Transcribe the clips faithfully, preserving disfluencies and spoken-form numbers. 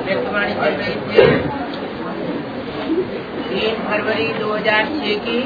व्यक्तवाणी चल रही थी तीन फरवरी दो हजार छह की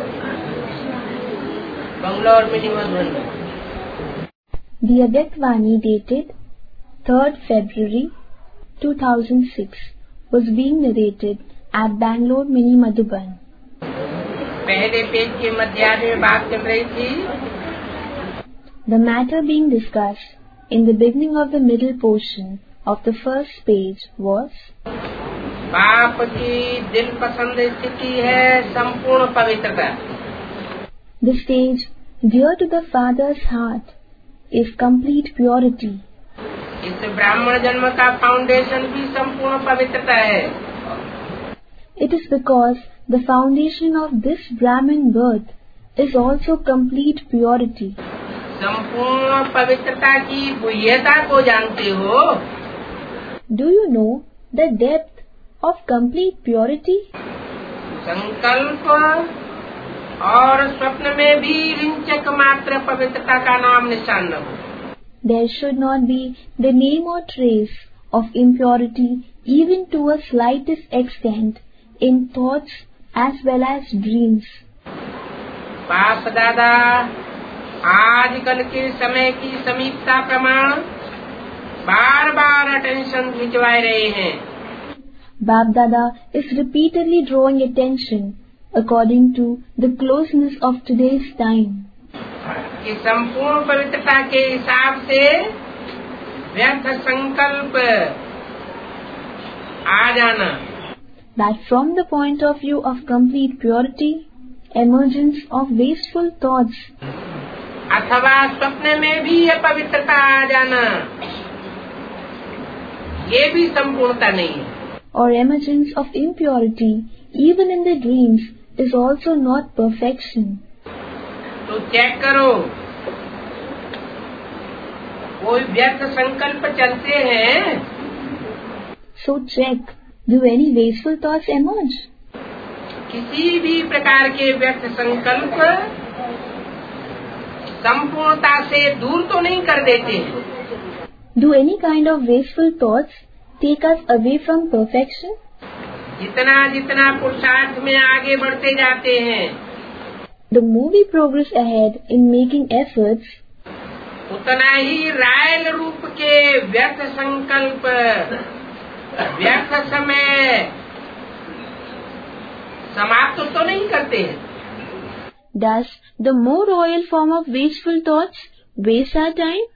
Bangalore mini Madhuban. The Avyaktvani dated third February two thousand six was being narrated at Bangalore Mini Madhuban. पहले पेज के मध्यार्ध में बात चल रही थी। The matter being discussed in the beginning of the middle portion of the first page was बाप की दिल पसंद स्थिति है संपूर्ण पवित्रता। The stage dear to the father's heart is complete purity. इस ब्राह्मण जन्म का फाउंडेशन भी संपूर्ण पवित्रता है। It is because the foundation of this Brahmin birth is also complete purity. संपूर्ण पवित्रता की गुह्यता को जानते हो? Do you know the depth of complete purity? संकल्प और स्वप्न में भी रिंचक मात्र पवित्रता का नाम निशान न हो। There should not be the name or trace of impurity even to a slightest extent in thoughts as well as dreams. बाप दादा आजकल के समय की समीपता प्रमाण बार बार अटेंशन खिंचवा रहे हैं। Bap Dada is repeatedly drawing attention according to the closeness of today's time. कि संपूर्ण पवित्रता के हिसाब से व्यर्थ संकल्प आ जाना। That from the point of view of complete purity, emergence of wasteful thoughts, अथवा स्वप्न में भी अपवित्रता आ जाना, ये भी संपूर्णता नहीं है। or emergence of impurity even in the dreams is also not perfection. तो चेक करो, कोई व्यर्थ संकल्प चलते हैं? So check, do any wasteful thoughts emerge? किसी भी प्रकार के व्यर्थ संकल्प संपूर्णता से दूर तो नहीं कर देते हैं। Do any kind of wasteful thoughts take us away from perfection? जितना जितना पुरुषार्थ में आगे बढ़ते जाते हैं, The more we progress ahead in making efforts, उतना ही रायल रूप के व्यर्थ संकल्प, व्यर्थ समय समाप्त तो नहीं करते हैं। thus the more royal form of wasteful thoughts waste our time.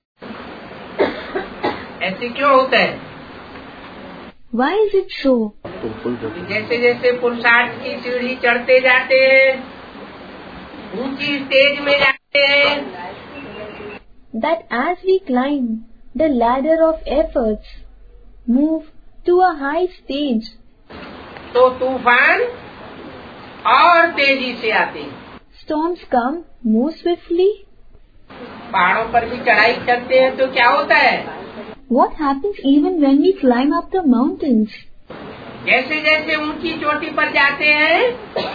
ऐसे क्यों होता है? Why is it so? जैसे जैसे पुरुषार्थ की सीढ़ी चढ़ते जाते हैं, ऊंची स्टेज में जाते हैं, That as we climb the ladder of efforts, move to a high stage, तो तूफान और तेजी से आते हैं। storms come more swiftly. पहाड़ों पर भी चढ़ाई करते हैं तो क्या होता है? What happens even when we climb up the mountains? जैसे जैसे ऊंची चोटी पर जाते हैं,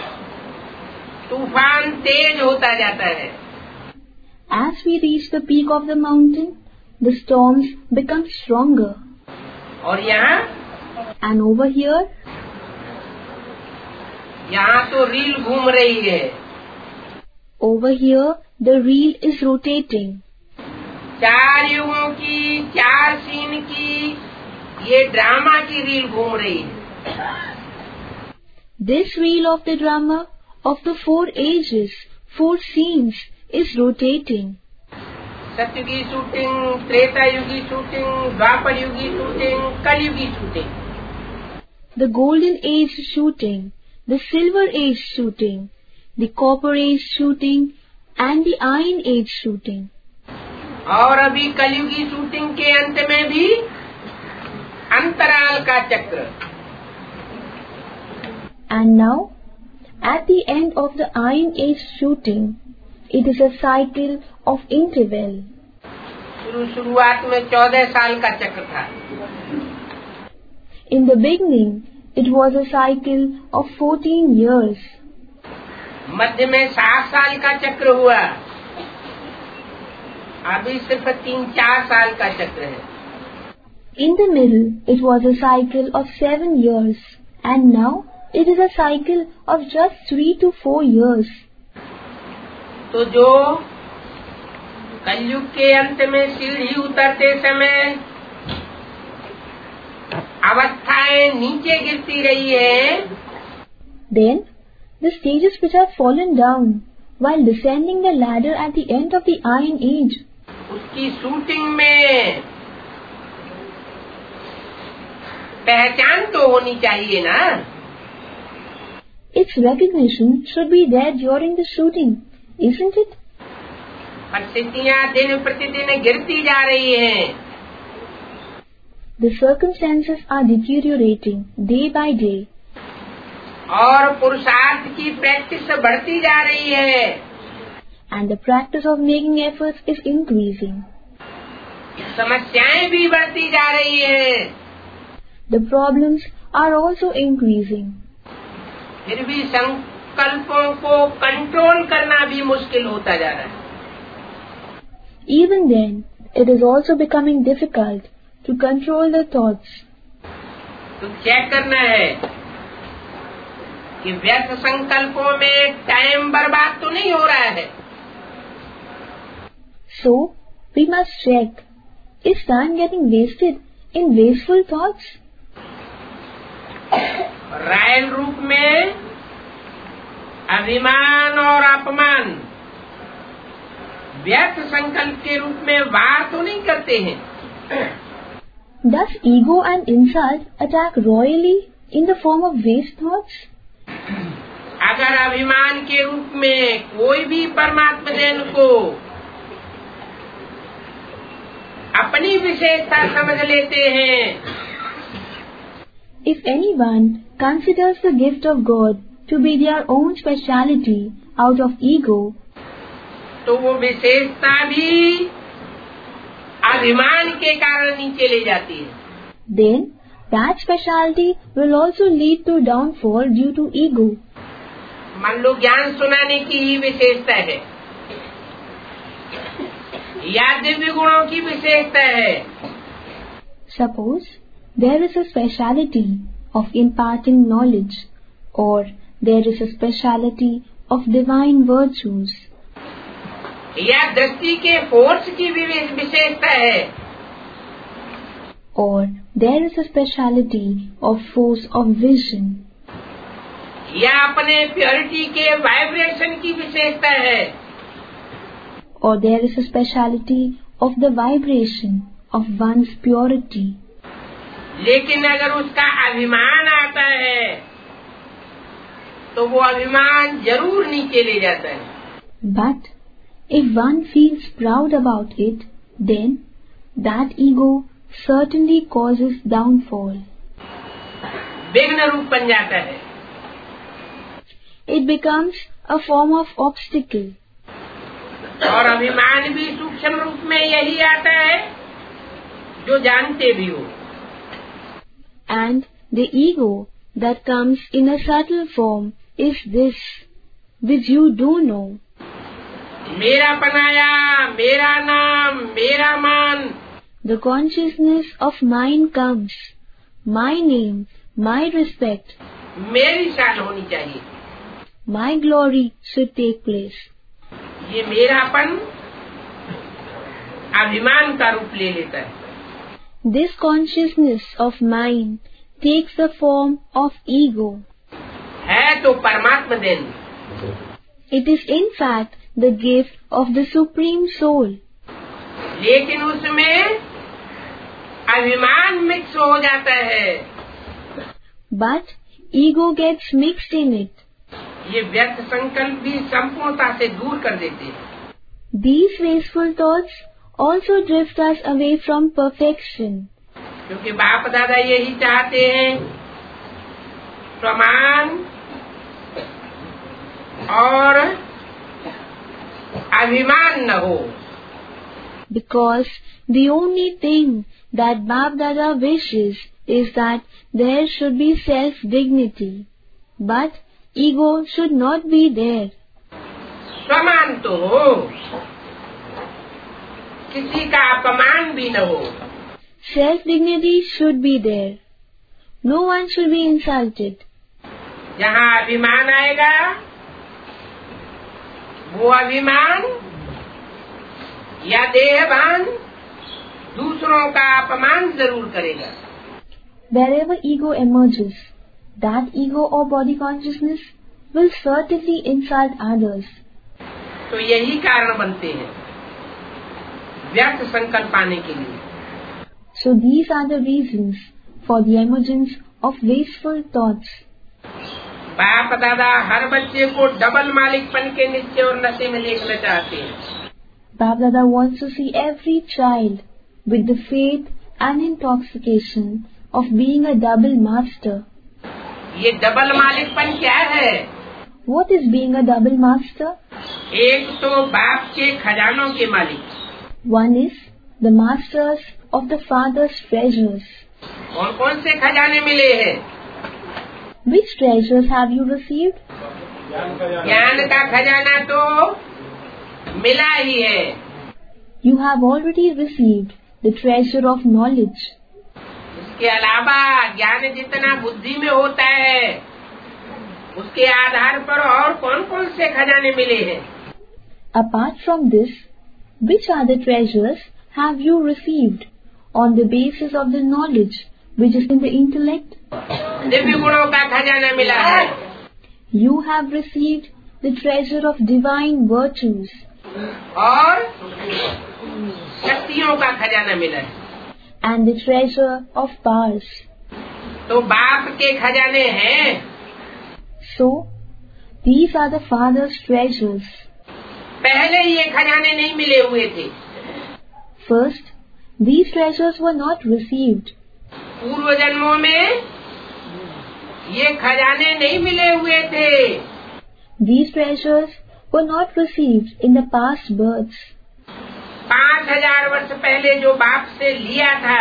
तूफान तेज होता जाता है। As we reach the peak of the mountain, the storms become stronger. और यहाँ And over here, यहाँ तो रील घूम रही है। over here, the reel is rotating. चार युगों की, चार सीन की, ये ड्रामा की रील घूम रही है। This reel of the drama of the four ages, four scenes, is rotating. सत्युगी शूटिंग, त्रेता युगी शूटिंग, द्वापर युगी शूटिंग, कलयुगी shooting. The golden age shooting, the silver age shooting, the copper age shooting, and the iron age shooting. और अभी कलयुगी shooting के अंत में भी अंतराल का चक्र। And now, at the end of the iron age shooting, it is a cycle of interval. शुरू शुरुआत में चौदह साल का चक्र था। In the beginning, it was a cycle of fourteen years. मध्य में सात साल का चक्र हुआ, अभी सिर्फ तीन चार साल का चक्र है। In the middle, it was a cycle of seven years, and now it is a cycle of just three to four years. तो जो कलयुग के अंत में सीढ़ी उतरते समय अवस्थाएं नीचे गिरती रही है, then the stages which have fallen down while descending the ladder at the end of the Iron Age, उसकी शूटिंग में पहचान तो होनी चाहिए ना। its recognition should be there during the shooting, isn't it? परिस्थितियां दिन प्रतिदिन गिरती जा रही हैं। The circumstances are deteriorating day by day. और पुरुषार्थ की प्रैक्टिस बढ़ती जा रही है। And the practice of making efforts is increasing. समस्याएं भी बढ़ती जा रही हैं। The problems are also increasing. फिर भी संकल्पों को कंट्रोल करना भी मुश्किल होता जा रहा है। Even then, it is also becoming difficult to control the thoughts. तो चेक करना है कि व्यर्थ संकल्पों में टाइम बर्बाद तो नहीं हो रहा है। So, we must check, is time getting wasted in wasteful thoughts? Royal रूप में अभिमान और अपमान व्यर्थ संकल्प के रूप में वार तो नहीं करते हैं। Does ego and insult attack royally in the form of waste thoughts? अगर अभिमान के रूप में कोई भी परमात्मा देन को अपनी विशेषता समझ लेते हैं, if anyone considers the gift of God to be their own speciality out of ego, तो वो विशेषता भी अभिमान के कारण नीचे ले जाती है। then that speciality will also lead to downfall due to ego. मान लो ज्ञान सुनाने की ही विशेषता है या दिव्य गुणों की विशेषता है। Suppose there is a speciality of imparting knowledge, or there is a speciality of divine virtues, या दृष्टि के फोर्स की भी विशेषता है, or there is a speciality of force of vision, या अपने प्योरिटी के वाइब्रेशन की विशेषता है, or there is a speciality of the vibration of one's purity. लेकिन अगर उसका अभिमान आता है तो वो अभिमान जरूर नीचे ले जाता है। But if one feels proud about it, then that ego certainly causes downfall. विघ्न रूप बन जाता है। It becomes a form of obstacle. और अभिमान भी सूक्ष्म रूप में यही आता है जो जानते भी हो। And the ego that comes in a subtle form is this, which you do know. मेरा पनाया, मेरा नाम, मेरा मान। The consciousness of mine comes, my name, my respect, मेरी शान होनी चाहिए। my glory should take place. ये मेरापन अभिमान का रूप ले लेता है। This consciousness of mine takes the form of ego. है तो परमात्मा देन। It is in fact the gift of the Supreme Soul. लेकिन उसमें अभिमान मिक्स हो जाता है। But ego gets mixed in it. ये व्यर्थ संकल्प भी संपूर्णता से दूर कर देते हैं। These wasteful thoughts also drift us away from perfection. क्योंकि बाप दादा यही चाहते हैं, प्रमाण और अभिमान न हो। Because the only thing that Bap Dada wishes is that there should be self-dignity, but ego should not be there. स्वमान तो हो, किसी का अपमान भी न हो। Self-dignity should be there. No one should be insulted. जहाँ अभिमान आएगा, वो अभिमान या देहभान दूसरों का अपमान जरूर करेगा. Wherever ego emerges, that ego or body consciousness will certainly insult others. तो यही कारण बनते हैं व्यर्थ संकल्प आने के लिए. So these are the reasons for the emergence of wasteful thoughts. बाप दादा हर बच्चे को डबल मालिकपन के निश्चय और नशे में देखना चाहते हैं. Bap Dada wants to see every child with the faith and intoxication of being a double master. ये डबल मालिकपन क्या है? What is being a double master? एक तो बाप के खजानों के मालिक. One is the masters of the father's treasures. कौन कौन से खजाने मिले हैं? Which treasures have you received? ज्ञान का खजाना तो मिला ही है. You have already received the treasure of knowledge. इसके अलावा ज्ञान जितना बुद्धि में होता है उसके आधार पर और कौन कौन से खजाने मिले हैं? Apart from this, which are the treasures have you received on the basis of the knowledge which is in the intellect? Divya गुणों का खजाना मिला है. You have received the treasure of divine virtues. और शक्तियों का खजाना मिला है. And the treasure of powers. तो बाप के खजाने हैं. So, these are the father's treasures. पहले ये खजाने नहीं मिले हुए थे. First, these treasures were not received. पूर्व जन्मों में ये खजाने नहीं मिले हुए थे. These treasures were not received in the past births. पांच हजार वर्ष पहले जो बाप से लिया था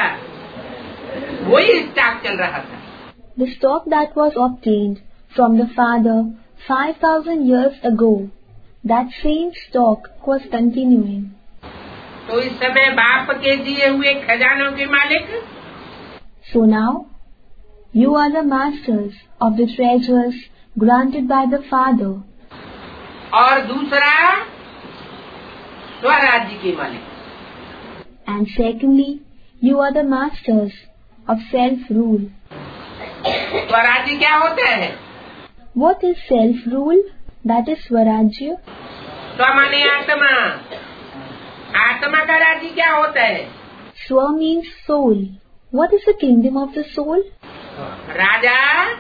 वही स्टॉक चल रहा था. The stock that was obtained from the father five thousand years ago, that same stock was continuing. तो इस समय बाप के दिए हुए खजानों के मालिक. So now, you are the masters of the treasures granted by the father. और दूसरा स्वराज्य के मालिक. And secondly, you are the masters of self-rule. स्वराज्य क्या होता है? What is self-rule? That is Swarajya. स्व माने आत्मा. आत्मा का राज्य क्या होता है? Swa means soul. What is the kingdom of the soul? राजा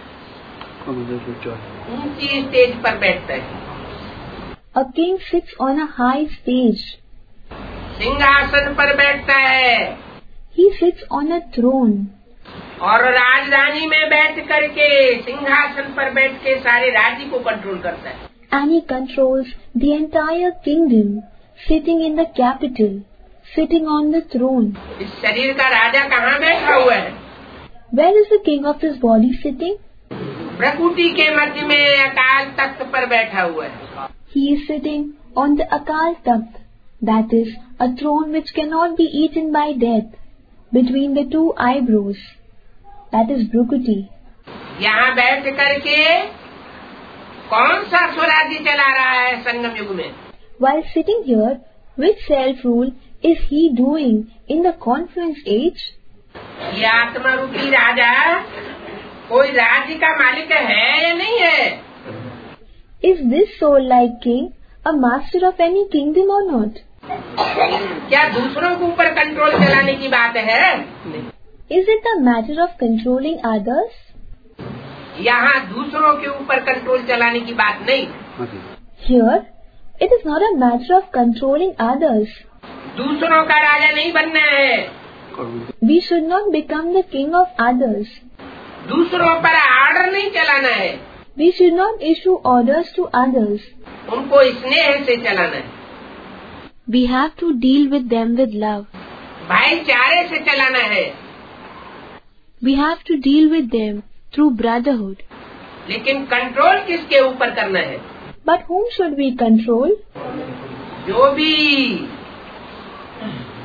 ऊंची स्टेज पर बैठता है. A king sits on a high stage. सिंहासन पर बैठता है. He sits on a throne. और राजधानी में बैठ करके सिंहासन पर बैठ के सारे राज्य को कंट्रोल करता है. And he controls the entire kingdom, sitting in the capital, sitting on the throne. इस शरीर का राजा कहाँ बैठा हुआ है? Where is the king of this body sitting? प्रकृति के मध्य में अकाल तख्त पर बैठा हुआ है. He is sitting on the Akal Takht, that is, a throne which cannot be eaten by death, between the two eyebrows, that is Bhrukuti. यहाँ बैठ करके कौन सा स्वराज्य चला रहा है संगम युग में? While sitting here, which self-rule is he doing in the confluence age? ये आत्मा रूपी राजा कोई राज्य का मालिक है या नहीं है? Is this soul-like king a master of any kingdom or not? क्या दूसरों के ऊपर कंट्रोल चलाने की बात है? Is it a matter of controlling others? यहाँ दूसरों के ऊपर कंट्रोल चलाने की बात नहीं. Here, it is not a matter of controlling others. दूसरों का राजा नहीं बनना है. We should not become the king of others. दूसरों पर आर्डर नहीं चलाना है. We should not issue orders to others. उनको स्नेह से चलाना है. We have to deal with them with love. भाईचारे से चलाना है. We have to deal with them through brotherhood. लेकिन कंट्रोल किसके ऊपर करना है? But whom should we control? जो भी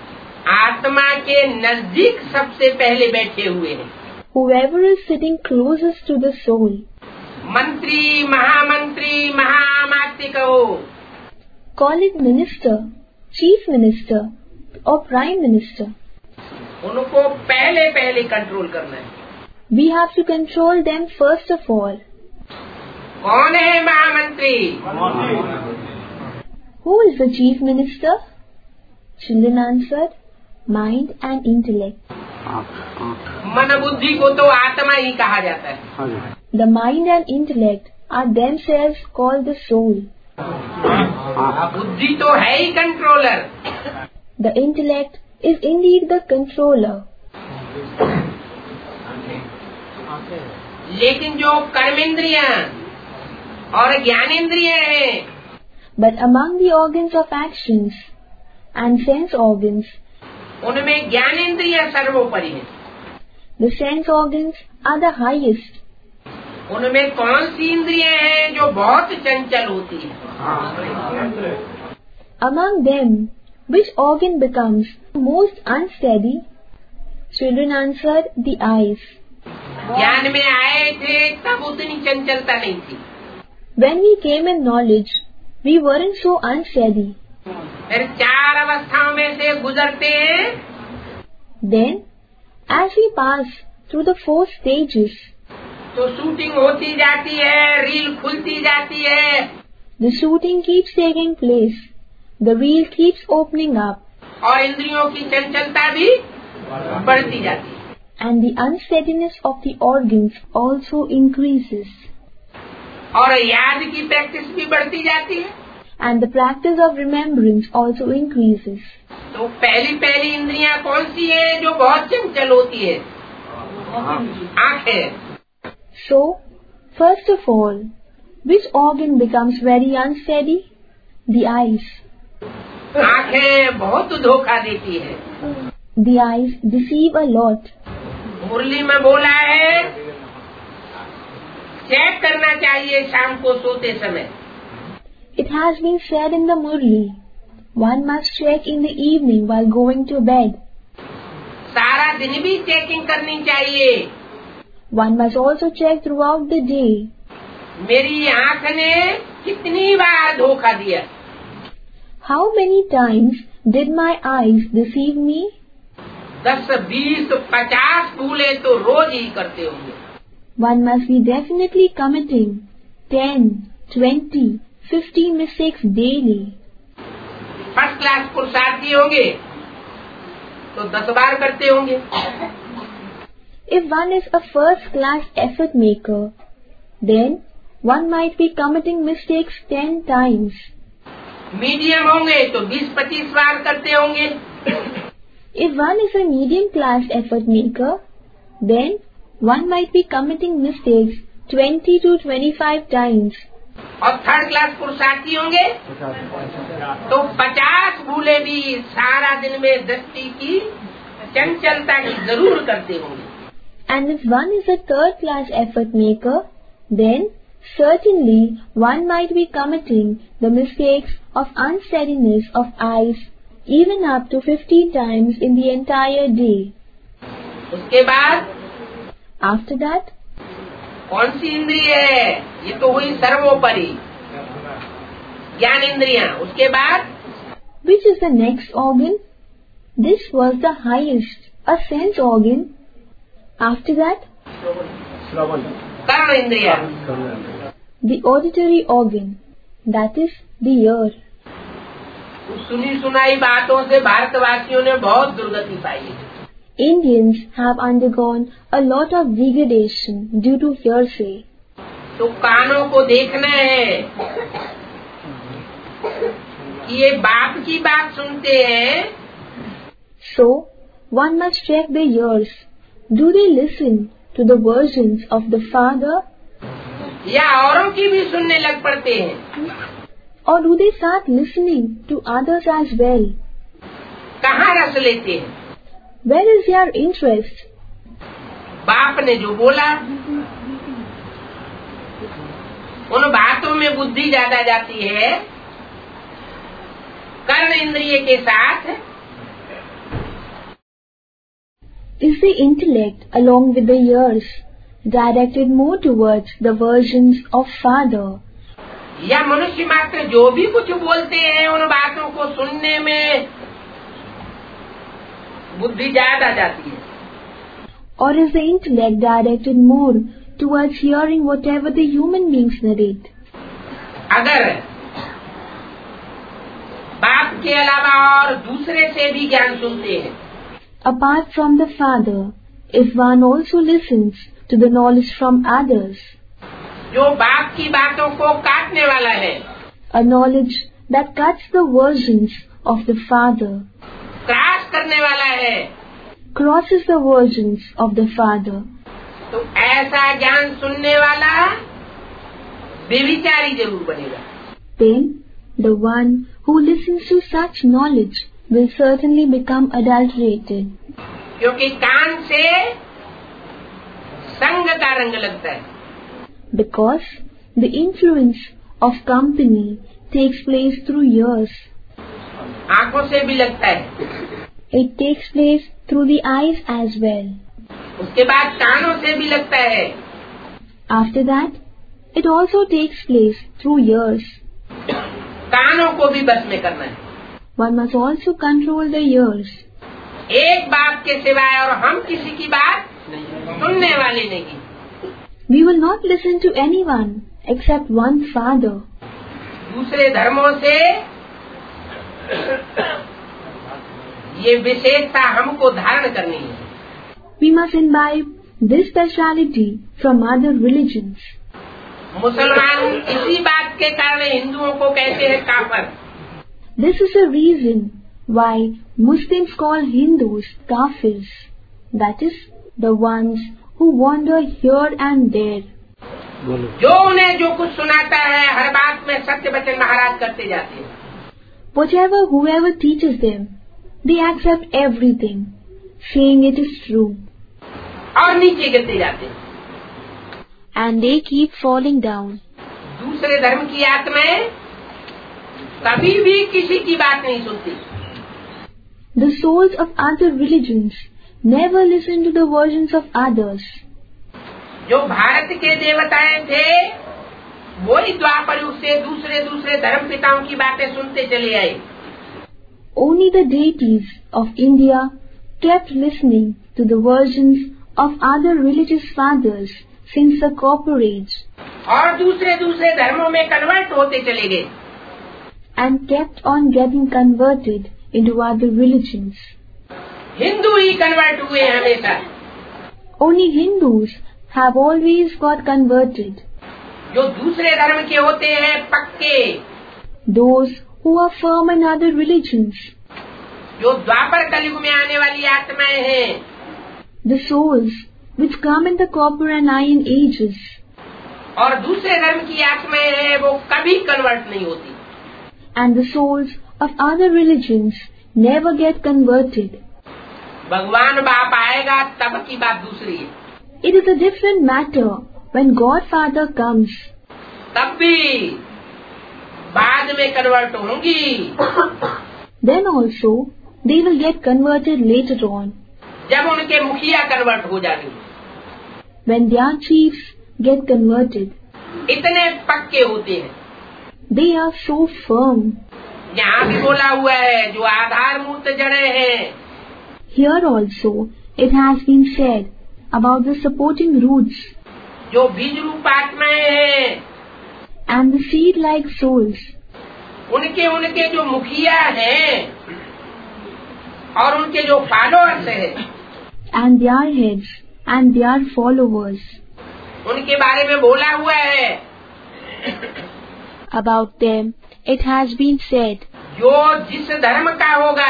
आत्मा के नजदीक सबसे पहले बैठे हुए हैं। Whoever is sitting closest to the soul. मंत्री, महामंत्री, महामात्य कहो, Call it minister, chief minister or prime minister. उनको पहले पहले कंट्रोल करना है। We have to control them first of all. कौन है महामंत्री? Who is the chief minister? Children answered, mind and intellect. मन बुद्धि को तो आत्मा ही कहा जाता है। The mind and intellect are themselves called the soul. बुद्धि तो है ही controller. The intellect is indeed the controller. लेकिन जो कर्मेंद्रियां और ज्ञानेंद्रियां हैं, But among the organs of actions and sense organs, उनमें ज्ञानेंद्रियां सर्वोपरि हैं। the sense organs are the highest. उनमें कौन सी इंद्रियां हैं जो बहुत चंचल होती है? Among them, which organ becomes most unsteady? Children answered, the eyes. ज्ञान में आए थे तब उतनी चंचलता नहीं थी। When we came in knowledge, we weren't so unsteady. फिर चार अवस्थाओं में से गुजरते हैं, Then, as we pass through the four stages, तो शूटिंग होती जाती है, रील खुलती जाती है, the shooting keeps taking place, the reel keeps opening up, और इंद्रियों की चंचलता भी बढ़ती जाती है। and the unsteadiness of the organs also increases, और याद की प्रैक्टिस भी बढ़ती जाती है। and the practice of remembrance also increases. तो पहली पहली इंद्रियां कौन सी है जो बहुत चंचल होती है? आंखें। So, first of all, which organ becomes very unsteady? The eyes. आंखें बहुत धोखा देती है। The eyes deceive a lot. मुरली में बोला है, चेक करना चाहिए शाम को सोते समय। It has been said in the Murli, one must check in the evening while going to bed. सारा दिन भी चेकिंग करनी चाहिए। One must also check throughout the day. मेरी आंख ने कितनी बार धोखा दिया? How many times did my eyes deceive me? दस, बीस, पचास भूले तो रोज ही करते होंगे। One must be definitely committing ten, twenty, fifteen mistakes daily. First class पुरुषार्थी होंगे तो दस बार करते होंगे। If one is a first class effort maker, then one might be committing mistakes ten times. Medium होंगे तो बीस पच्चीस बार करते होंगे। If one is a medium class effort maker, then one might be committing mistakes twenty to twenty-five times. और third class पुरुषार्थी होंगे तो पचास भूले भी सारा दिन में दृष्टि की चंचलता की जरूर करते होंगे। And if one is a third class effort maker, then certainly one might be committing the mistakes of unsteadiness of eyes even up to fifteen times in the entire day. उसके बाद After that, कौन सी इंद्रिय है? ये तो हुई सर्वोपरि ज्ञान इंद्रियां। उसके बाद which is the next organ? This was the highest, a sense organ. After that, कर्ण इंद्रिया, the auditory organ, that is the ear. सुनी सुनाई बातों से भारतवासियों ने बहुत दुर्गति पाई है। Indians have undergone a lot of degradation due to hearsay. तो कानों को देखना है कि ये बाप की बात सुनते हैं। So, one must check their ears. Do they listen to the versions of the father? या औरों की भी सुनने लग पड़ते हैं? Or do they start listening to others as well? कहाँ रस लेते हैं? Where is your interest? बाप ने जो बोला उन बातों में बुद्धि ज्यादा जाती है। कर्ण इंद्रिय के साथ Is the intellect, along with the ears, directed more towards the versions of Father? या मनुष्य मात्र जो भी कुछ बोलते हैं उन बातों को सुनने में बुद्धि ज्यादा जाती है? Or is the intellect directed more towards hearing whatever the human beings narrate? अगर बाप के अलावा और दूसरे से भी ज्ञान सुनते हैं, apart from the Father, if one also listens to the knowledge from others, जो बाप की बातों को काटने वाला है, a knowledge that cuts the versions of the Father, cross करने वाला है, crosses the versions of the Father, तो ऐसा ज्ञान सुनने वाला व्यभिचारी जरूर बनेगा। then the one who listens to such knowledge will certainly become adulterated. क्योंकि कान से संग का रंग लगता है, because the influence of company takes place through ears. आंखों से भी लगता है, It takes place through the eyes as well. उसके बाद कानों से भी लगता है, After that, it also takes place through ears. कानों को भी बस में करना है। One must also control the ears. एक बाप के सिवाय और हम किसी की बात सुनने वाले नहीं। We will not listen to anyone except one Father. दूसरे धर्मों से ये विशेषता हमको धारण करनी है। We must imbibe this speciality from other religions. मुसलमान इसी बात के कारण हिंदुओं को कहते हैं काफर। This is the reason why Muslims call Hindus kafirs, that is, the ones who wander here and there. जो उन्हें जो कुछ सुनाता है हर बात में सत्य वचन महाराज करते जाते हैं। Whatever whoever teaches them, they accept everything, saying it is true. और नीचे गिरते जाते हैं। And they keep falling down. दूसरे धर्म की आत्माएं कभी भी किसी की बात नहीं सुनती। The souls of other religions never listen to the versions of others. जो भारत के देवताएं थे वही द्वापर युग से दूसरे दूसरे धर्म पिताओं की बातें सुनते चले आए। Only the deities of India kept listening to the versions of other religious fathers since the Copper Age, और दूसरे दूसरे धर्मों में कन्वर्ट होते चले गए। and kept on getting converted into other religions. Hindu ही कन्वर्ट हुए हमेशा। Only Hindus have always got converted. जो दूसरे धर्म के होते हैं पक्के, Those who are firm in other religions, जो द्वापर कलयुग में आने वाली आत्माएं हैं, the souls which come in the Copper and Iron Ages, और दूसरे धर्म की आत्माएं हैं वो कभी कन्वर्ट नहीं होती। and the souls of other religions never get converted. भगवान बाप आएगा तब की बात दूसरी है। It is a different matter when Godfather comes. तब भी बाद में कन्वर्ट होंगी। Then also they will get converted later on, जब उनके मुखिया कन्वर्ट हो जाएंगे। when their chiefs get converted. इतने पक्के होते हैं। They are so firm. यहाँ भी बोला हुआ है जो आधार मूर्त जड़े हैं। Here also it has been said about the supporting roots जो बीज रूप आत्माएं हैं, and the seed-like souls, उनके उनके जो मुखिया हैं और उनके जो फॉलोअर्स हैं, and their heads and their followers. उनके बारे में बोला हुआ है। About them it has been said, जो जिस धर्म का होगा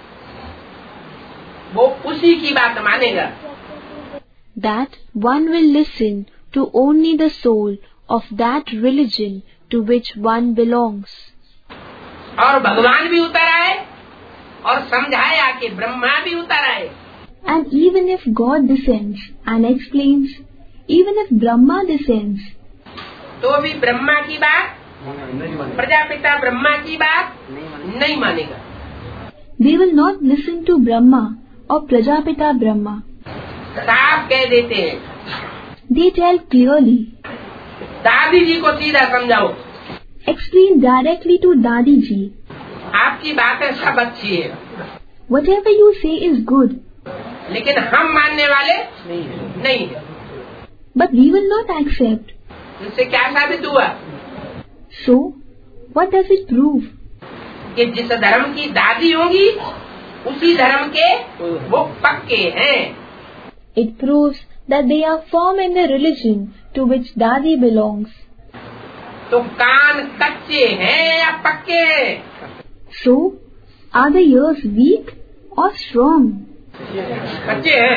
वो उसी की बात मानेगा। that one will listen to only the soul of that religion to which one belongs. और भगवान भी उतर आए और समझाया कि ब्रह्मा भी उतर आए। And even if God descends and explains, even if Brahma descends, तो भी ब्रह्मा की बात, प्रजापिता ब्रह्मा की बात नहीं मानेगा। they will not listen to Brahma or Prajapita Brahma. साफ कह देते हैं। They tell clearly. दादी जी को सीधा समझाओ। Explain directly to Dadi ji. आपकी बातें सब अच्छी है, Whatever you say is good, लेकिन हम मानने वाले नहीं है। but we will not accept. इससे क्या साबित हुआ? So, what does it prove? कि जिस धर्म की दादी होगी उसी धर्म के वो पक्के हैं। It proves that they are firm in the religion to which Dadi belongs. तो कान कच्चे हैं या पक्के हैं? So, are the ears weak or strong? कच्चे हैं।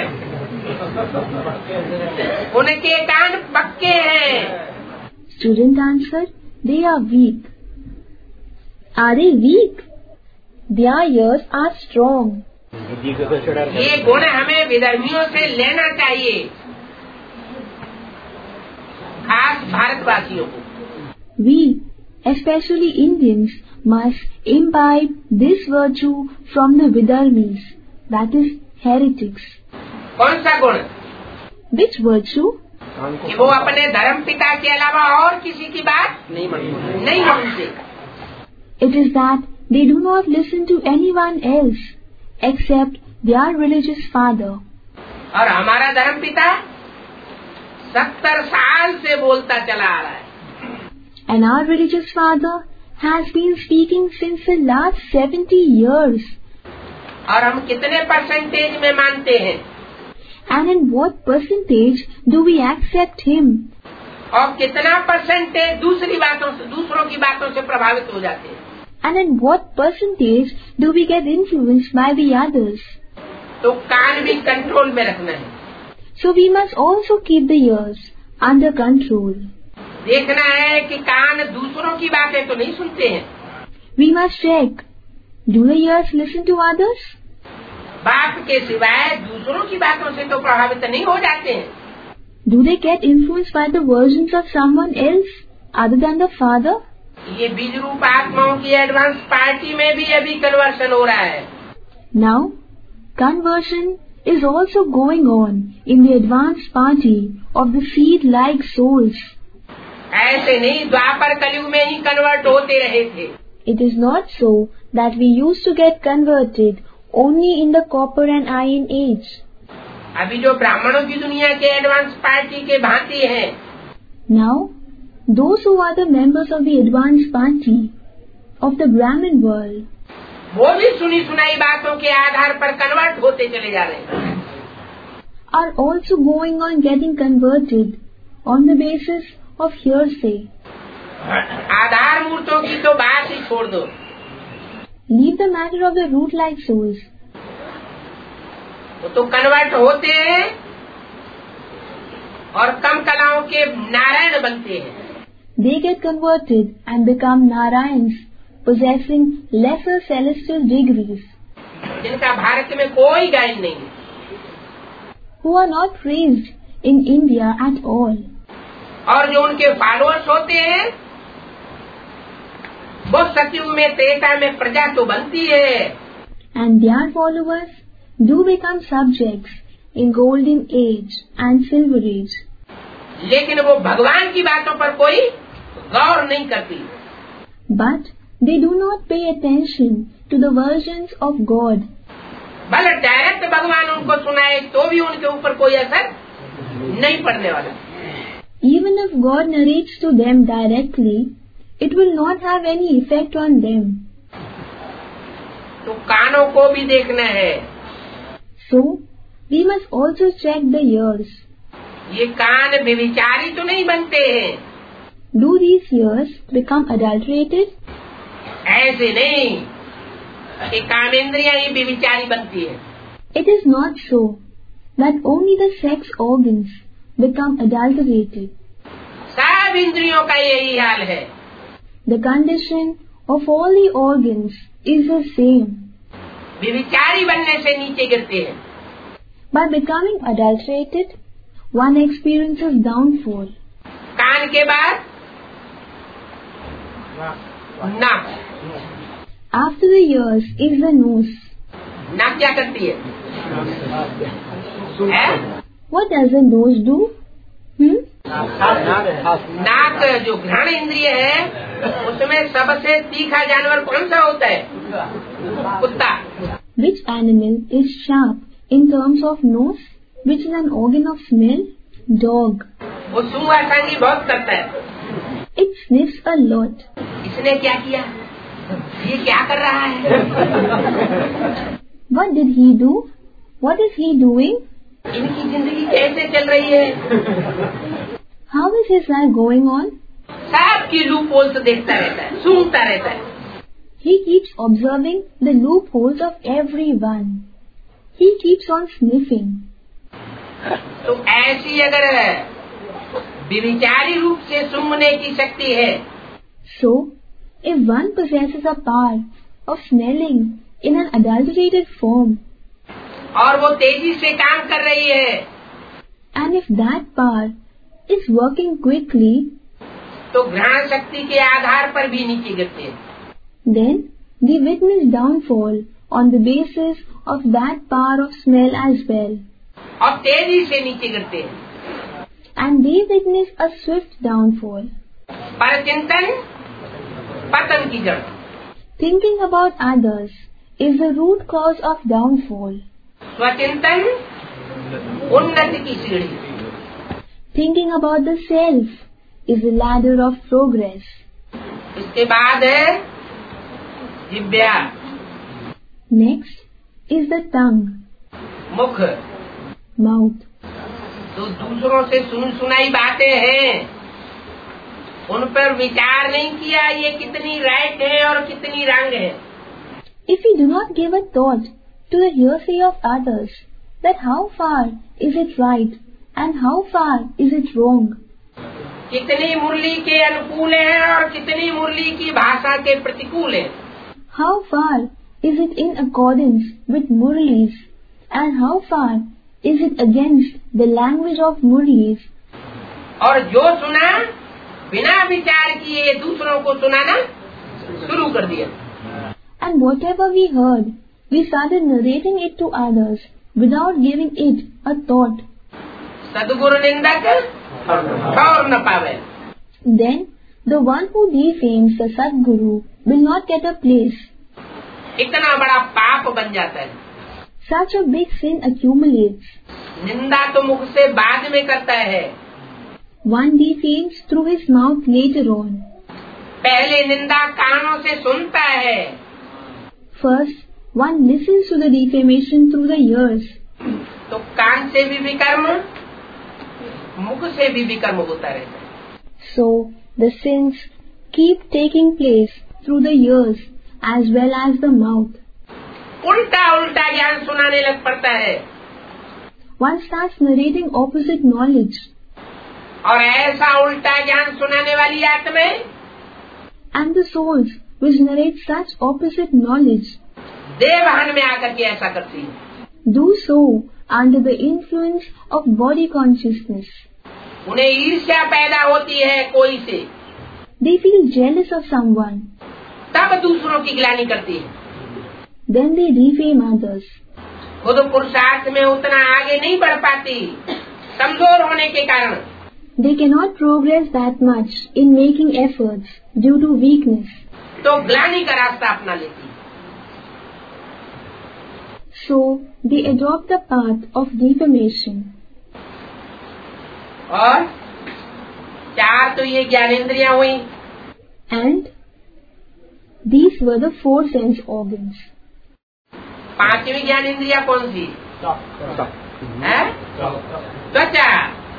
उनके कान पक्के हैं। Student answer, they are weak. Are they weak? Their ears are strong. ये गुण हमें विधर्मियों से लेना चाहिए, खास भारतवासियों को। We, especially Indians, must imbibe this virtue from the Vidharmis, that is, heretics. कौन सा गुण? Which virtue? कि वो अपने धर्म पिता के अलावा और किसी की बात नहीं नहीं मानते। It is that they do not listen to anyone else except their religious father. और हमारा धर्म पिता सत्तर साल से बोलता चला आ रहा है। And our religious father has been speaking since the last seventy years. और हम कितने परसेंटेज में मानते हैं? And in what percentage do we accept him? और कितना परसेंटेज दूसरी बातों से, दूसरों की बातों से प्रभावित हो जाते हैं? And in what percentage do we get influenced by the others? तो कान भी कंट्रोल में रखना है। So we must also keep the ears under control. देखना है कि कान दूसरों की बातें तो नहीं सुनते हैं। We must check. Do the ears listen to others? बाप के सिवाय दूसरों की बातों से तो प्रभावित नहीं हो जाते हैं। Do they get influenced by the versions of someone else other than the father? ये बीज रूप आत्माओं की एडवांस पार्टी में भी अभी कन्वर्शन हो रहा है। Now, conversion is also going on in the advanced party of the seed-like souls. ऐसे नहीं द्वापर कलयुग में ही कन्वर्ट होते रहे थे। It is not so that we used to get converted only in the copper and iron age. अभी जो ब्राह्मणों की दुनिया के एडवांस पार्टी के भांति हैं, Now, those who are the members of the advanced party of the Brahmin world, वो भी सुनी सुनाई बातों के आधार पर कन्वर्ट होते चले जा रहे हैं। are also going on getting converted on the basis of hearsay. आधार मूर्तों की तो बात ही छोड़ दो। Leave the matter of the root-like souls. वो तो कन्वर्ट होते हैं और कम कलाओं के नारायण बनते हैं। They get converted and become Narayans, possessing lesser celestial degrees, जिनका भारत में कोई गायन नहीं, who are not praised in India at all. और जो उनके फॉलोअर्स होते हैं वो सतयुग में त्रेता में प्रजा तो बनती है, And their followers do become subjects in golden age and silver age. लेकिन वो भगवान की बातों पर कोई गौर नहीं करती। But they do not pay attention to the versions of God. भले डायरेक्ट भगवान उनको सुनाए तो भी उनके ऊपर कोई असर नहीं पड़ने वाला। Even if God narrates to them directly, it will not have any effect on them. तो कानों को भी देखना है। So, we must also check the ears. ये कान व्यभिचारी तो नहीं बनते हैं। Do these ears become adulterated? ऐसे नहीं कि कामेंद्रियां ही व्यभिचारी बनती है। It is not so that only the sex organs become adulterated. सब इंद्रियों का यही हाल है। The condition of all the organs is the same. व्यभिचारी बनने से नीचे गिरते हैं। By becoming adulterated, one experiences downfall. कान के बाद नाक, After the ears is the nose. नाक क्या करती है? है? What does the nose do? Hmm? नाक जो घ्राण इंद्रिय है उसमें सबसे तीखा जानवर कौन सा होता है? कुत्ता. Which animal is sharp in terms of nose, which is an organ of smell? Dog. वो सूंघा सांगी बहुत करता है. It sniffs a lot. इसने क्या किया? ये क्या कर रहा है? What did he do? What is he doing? इनकी जिंदगी कैसे चल रही है? How is his life going on? सबकी लूप होल से देखता रहता है, सूंघता रहता है. He keeps observing the loopholes of everyone. He keeps on sniffing. तो ऐसी अगर विविचारी रूप से सूंघने की शक्ति है, So, if one possesses a power of smelling in an adulterated form, और वो तेजी से काम कर रही है, and if that power is working quickly, तो घ्राण शक्ति के आधार पर भी नीचे गिरते हैं. then they witness downfall on the basis of that power of smell as well. और तेजी से नीचे गिरते हैं. And they witness a swift downfall. पर चिंतन पतन की जड़. Thinking about others is the root cause of downfall. स्वचिंतन उन्नति की सीढ़ी. Thinking about the self is the ladder of progress. इसके बाद है जिह्वा. Next is the tongue, मुख. mouth. तो दूसरों से सुन सुनाई बातें हैं, उन पर विचार नहीं किया ये कितनी राइट है और कितनी रंग है. If we do not give a thought to the hearsay of others, that how far is it right and how far is it wrong? कितनी मुरली के अनुकूल है और कितनी मुरली की भाषा के प्रतिकूल है. How far is it in accordance with Murlis and how far is it against the language of Murlis? और जो सुना बिना विचार किए दूसरों को सुनाना शुरू कर दिया. And whatever we heard, we started narrating it to others without giving it a thought. सदगुरु निंदक ठौर न पावे. Then the one who defames the Sadguru will not get a place. इतना बड़ा पाप बन जाता है. Such a big sin accumulates. निंदा तो मुख से बाद में करता है. One defames through his mouth later on. पहले निंदा कानों से सुनता है. First, one listens to the defamation through the ears. तो कान से भी विकर्म, मुख से भी विकर्म होता रहता है. So the sins keep taking place through the ears as well as the mouth. उल्टा उल्टा ज्ञान सुनाने लग पड़ता है. One starts narrating opposite knowledge. और ऐसा उल्टा ज्ञान सुनाने वाली आत्माएं And the souls which narrate such opposite knowledge देवहन में आकर के ऐसा करती है. do so under the influence of body consciousness. उन्हें ईर्ष्या पैदा होती है कोई से, They feel jealous of someone. तब दूसरों की गिलानी करती है. Then they defame others. खुद पुरुषार्थ में उतना आगे नहीं बढ़ पाती कमजोर होने के कारण. They cannot progress that much in making efforts due to weakness. तो ग्लानि का रास्ता अपना लेती है. So they adopt the path of defamation. और चार तो ये ज्ञानेंद्रियां हुई. And these were the four sense organs. पांचवी ज्ञानेंद्रिया कौन सी है? त्वचा.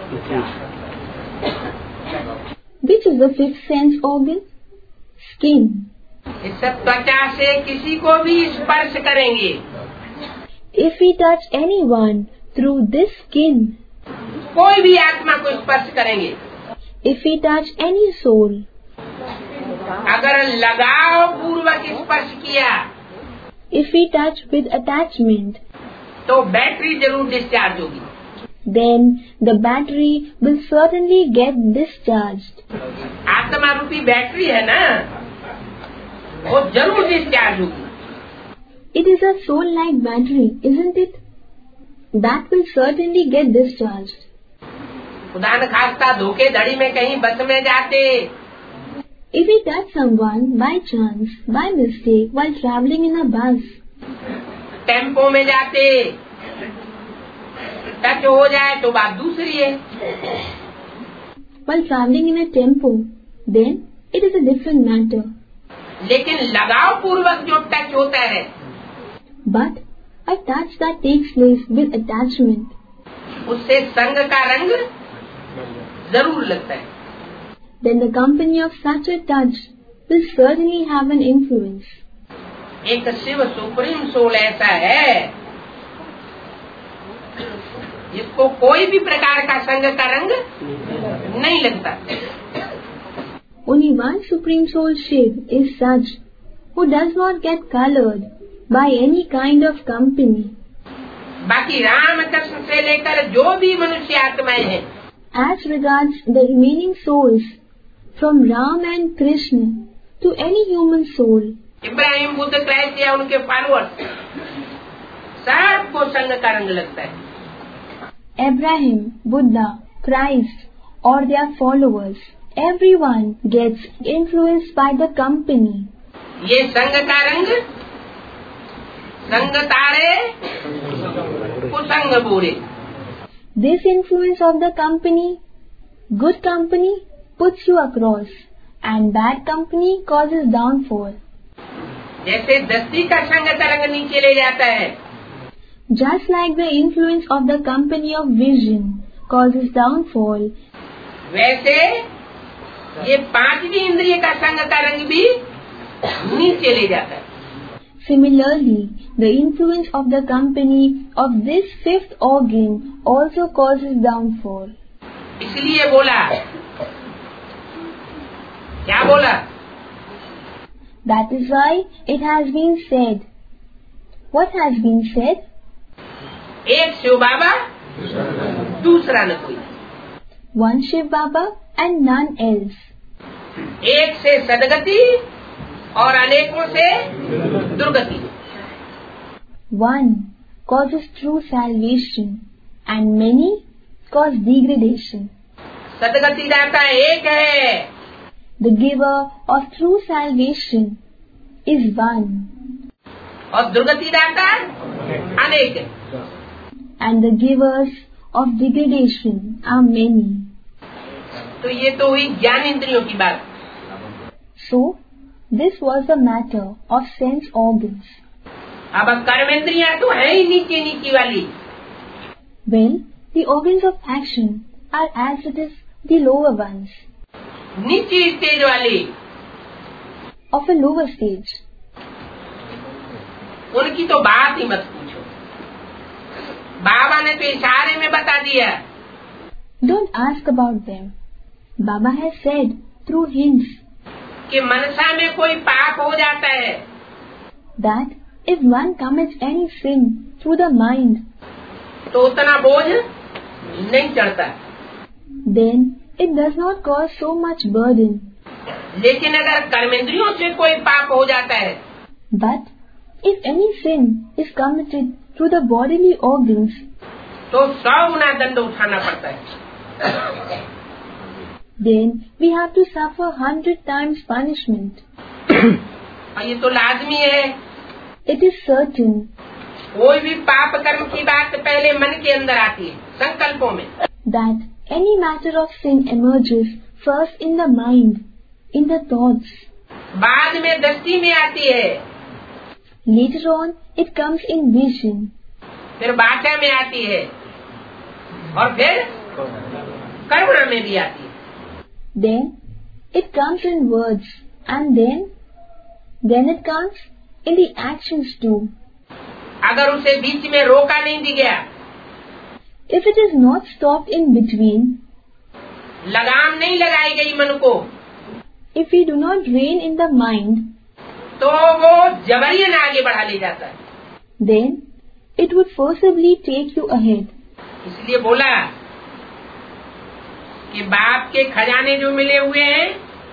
Which is the fifth sense organ? Skin. इस सब त्वचा से किसी को भी स्पर्श करेंगे. If we touch anyone through this skin, कोई भी आत्मा को स्पर्श करेंगे. if we touch any soul, अगर लगाव पूर्वक स्पर्श किया if we touch with attachment, तो बैटरी जरूर डिस्चार्ज होगी. then the battery will certainly get discharged. आत्मा रूपी बैटरी है ना, वो जरूर डिस्चार्ज होगी. It is a soul-like battery, isn't it? that will certainly get discharged. खुदा न खास्ता धोखेधड़ी में कहीं बस में जाते, If we touch someone by chance, by mistake, while traveling in a bus, tempo में जाते, टच हो जाए तो बात दूसरी है। while traveling in a tempo, then it is a different matter. लेकिन लगाव पूर्वक जो टच होता है, But a touch that takes place with attachment, उससे संग का रंग जरूर लगता है। then the company of such a touch will certainly have an influence. एक शिव सुप्रीम सोल ऐसा है जिसको कोई भी प्रकार का संग का रंग नहीं लगता। Only one Supreme Soul Shiv is such who does not get colored by any kind of company. बाकी राम कृष्ण से लेकर जो भी मनुष्य आत्माएं हैं, As regards the remaining souls, from Ram and Krishna to any human soul, Ibrahim Buddha Christ या उनके फॉलोअर्स, सबको संग का रंग लगता है। Abraham, Buddha, Christ or their followers, everyone gets influenced by the company. ये संग का रंग संग तारे कुसंग बुरे। This influence of the company, good company puts you across and bad company causes downfall. जैसे दस्ती का संग का रंग नीचे ले जाता है, Just like the influence of the company of vision causes downfall, वैसे ये पांचवी इंद्रिय का संग का रंग भी नीचे ले जाता है। similarly, the influence of the company of this fifth organ also causes downfall. इसलिए बोला, क्या बोला? That is why it has been said. What has been said? एक शिव बाबा, दूसरा न कोई। One Shiv Baba and none else. एक से सदगति और अनेकों से दुर्गति। One causes true salvation and many cause degradation. सदगति दाता एक है, The giver of true salvation is one, और दुर्गति दाता अनेक है। and the givers of degradation are many. तो ये तो हुई ज्ञान इंद्रियों की बात। So, this was the matter of sense organs. अब कर्मेंद्रियां तो है ही नीचे नीची वाली। Well, the organs of action are as it is the lower ones, नीची स्टेज वाली, of a lower stage. उनकी तो बात ही मत पूछो। बाबा ने तो इशारे में बता दिया, Don't ask about them. Baba has said through hints कि मनसा में कोई पाप हो जाता है that if one commits any sin through the mind, तो उतना बोझ नहीं चढ़ता, then it does not cause so much burden. लेकिन अगर कर्मेंद्रियों से कोई पाप हो जाता है But if any sin is committed through the bodily organs, तो सौ गुना दंड उठाना पड़ता है। then we have to suffer hundred times punishment. और ये तो लाजमी है। It is certain कोई भी पाप कर्म की बात पहले मन के अंदर आती है, संकल्पों में। that any matter of sin emerges first in the mind, in the thoughts. बाद में दृष्टि में आती है, Later on, it comes in vision. फिर वाचा में आती है, और फिर करुणा में भी आती है। Then it comes in words, and then, then it comes in the actions too. अगर उसे बीच में रोका नहीं दी गया, If it is not stopped in between, लगाम नहीं लगाई गई मन को, if we do not rein in the mind, तो वो जबरियन आगे बढ़ा ले जाता है। then it would forcibly take you ahead. इसलिए बोला कि बाप के खजाने जो मिले हुए हैं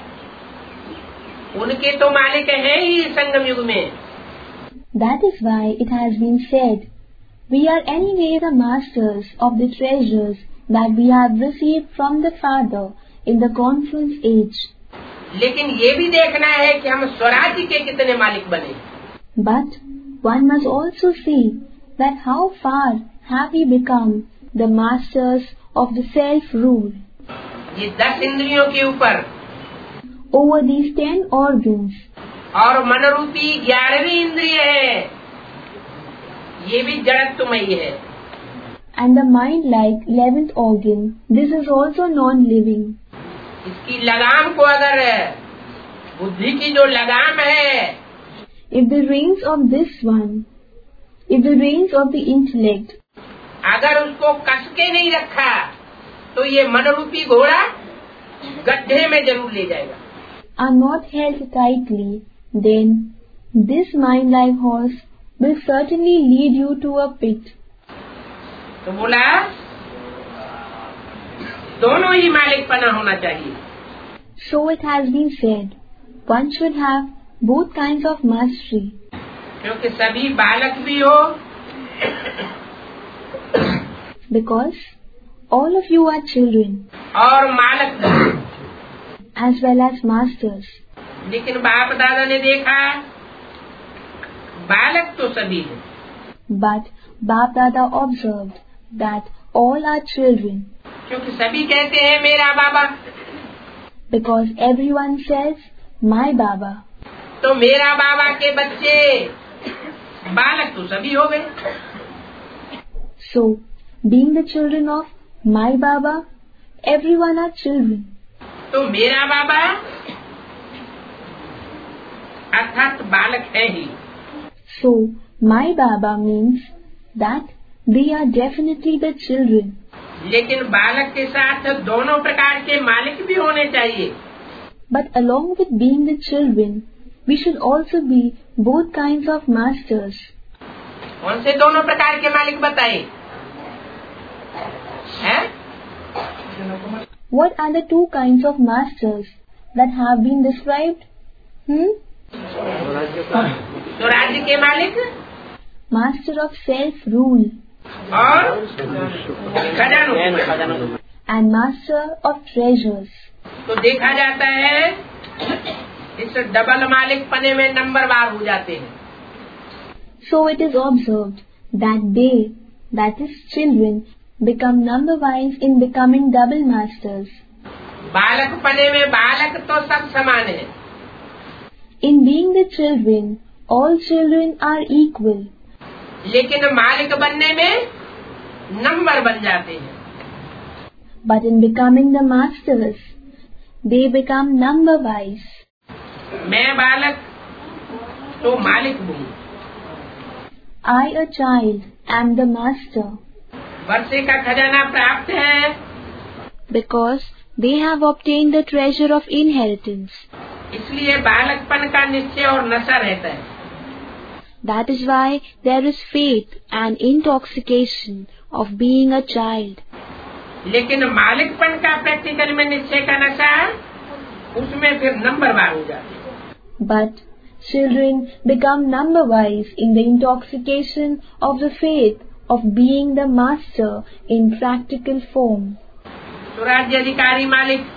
उनके तो मालिक हैं ही संगम युग में। That is why it has been said we are anyway the masters of the treasures that we have received from the Father in the conference age. लेकिन ये भी देखना है कि हम स्वराज्य के कितने मालिक बने. But one must also see that how far have we become the masters of the self-rule. ये दस इंद्रियों के ऊपर over these ten organs. और मनरूपी ग्यारहवीं इंद्रिय है, ये भी जड़त्वमयी है. And the mind like eleventh organ, this is also non-living. इसकी लगाम को अगर बुद्धि की जो लगाम है, if the reins of this one, if the reins of the intellect, अगर उसको कस के नहीं रखा तो ये मनरूपी घोड़ा गड्ढे में जरूर ले जाएगा. are not held tightly, then this mind-like horse will certainly lead you to a pit. तो बोला दोनों ही मालिकपना होना चाहिए. So it has been said, one should have both kinds of mastery. क्योंकि सभी बालक भी हो, because all of you are children, और मालक भी, as well as masters. लेकिन बाप दादा ने देखा बालक तो सभी है. But Bap Dada observed that all are children. क्योंकि सभी कहते हैं मेरा बाबा, because everyone says my Baba. तो मेरा बाबा के बच्चे बालक तो सभी हो गए. So, being the children of my Baba, everyone are children. तो मेरा बाबा अर्थात बालक है ही. So, my Baba means that they are definitely the children. लेकिन बालक के साथ दोनों प्रकार के मालिक भी होने चाहिए. But along with being the children, we should also be both kinds of masters. कौन से दोनों प्रकार के मालिक बताए हैं? What are the two kinds of masters that have been described? Hmm? स्वराज्य के मालिक Master of self-rule और खजानों and master of treasures. तो देखा जाता है इस डबल मालिक पने में नंबर वार हो जाते हैं. So it is observed that they, that is children, become number-wise in becoming double masters. बालक पने में बालक तो सब समान है. In being the children, all children are equal. लेकिन मालिक बनने में नंबर बन जाते हैं. But in becoming the masters, they become number-wise. मैं बालक तो मालिक हूँ. I, a child, am the master. वर्षे का खजाना प्राप्त है. Because they have obtained the treasure of inheritance. इसलिए बालकपन का निश्चय और नशा रहता है. That is why there is faith and intoxication of being a child. लेकिन मालिकपन का प्रैक्टिकल में निश्चय का नशा, उसमें फिर नंबर वार हो जाते हैं. But children become number-wise in the intoxication of the faith of being the master in practical form. स्वराज्य अधिकारी मालिक,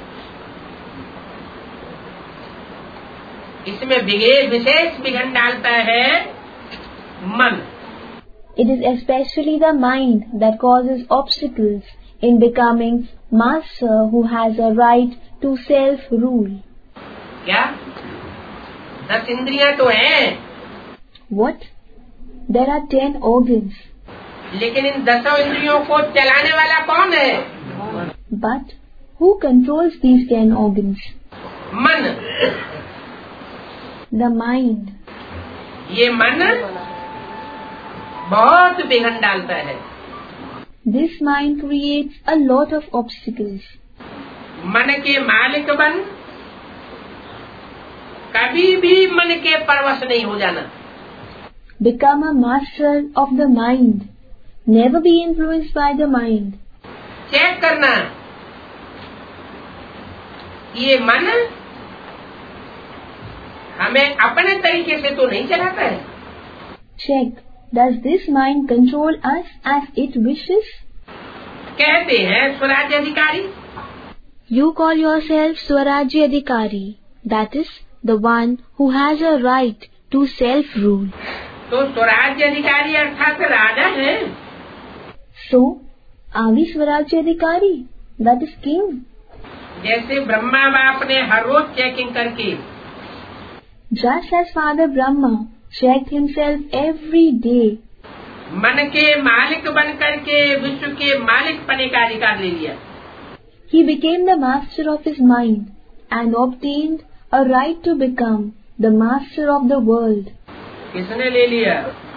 इसमें विशेष विघन डालता है मन. It is especially the mind that causes obstacles in becoming master who has a right to self-rule. क्या दस इंद्रियां तो हैं? What? There are ten organs. लेकिन इन दसों इंद्रियों को चलाने वाला कौन है? But who controls these ten organs? मन. The mind. ये मन बहुत विघन डालता है. This mind creates a lot of obstacles. मन के मालिक बन, कभी भी मन के परवश नहीं हो जाना. Become a master of the mind. Never be influenced by the mind. Check करना ये मन हमें अपने तरीके से तो नहीं चलाता है. Check does this mind control us as it wishes? कहते हैं स्वराज्य अधिकारी। You call yourself Swarajya Adhikari, that is, the one who has a right to self-rule. तो स्वराज्य अधिकारी अर्थात राजा है। So, are we Swarajya Adhikari, that is king? जैसे ब्रह्मा बाप ने हर रोज चेकिंग करके Just as Father Brahma checked himself every day, मन के मालिक बन करके विश्व के मालिक पने का अधिकार ले लिया। he became the master of his mind and obtained a right to become the master of the world. किसने ले लिया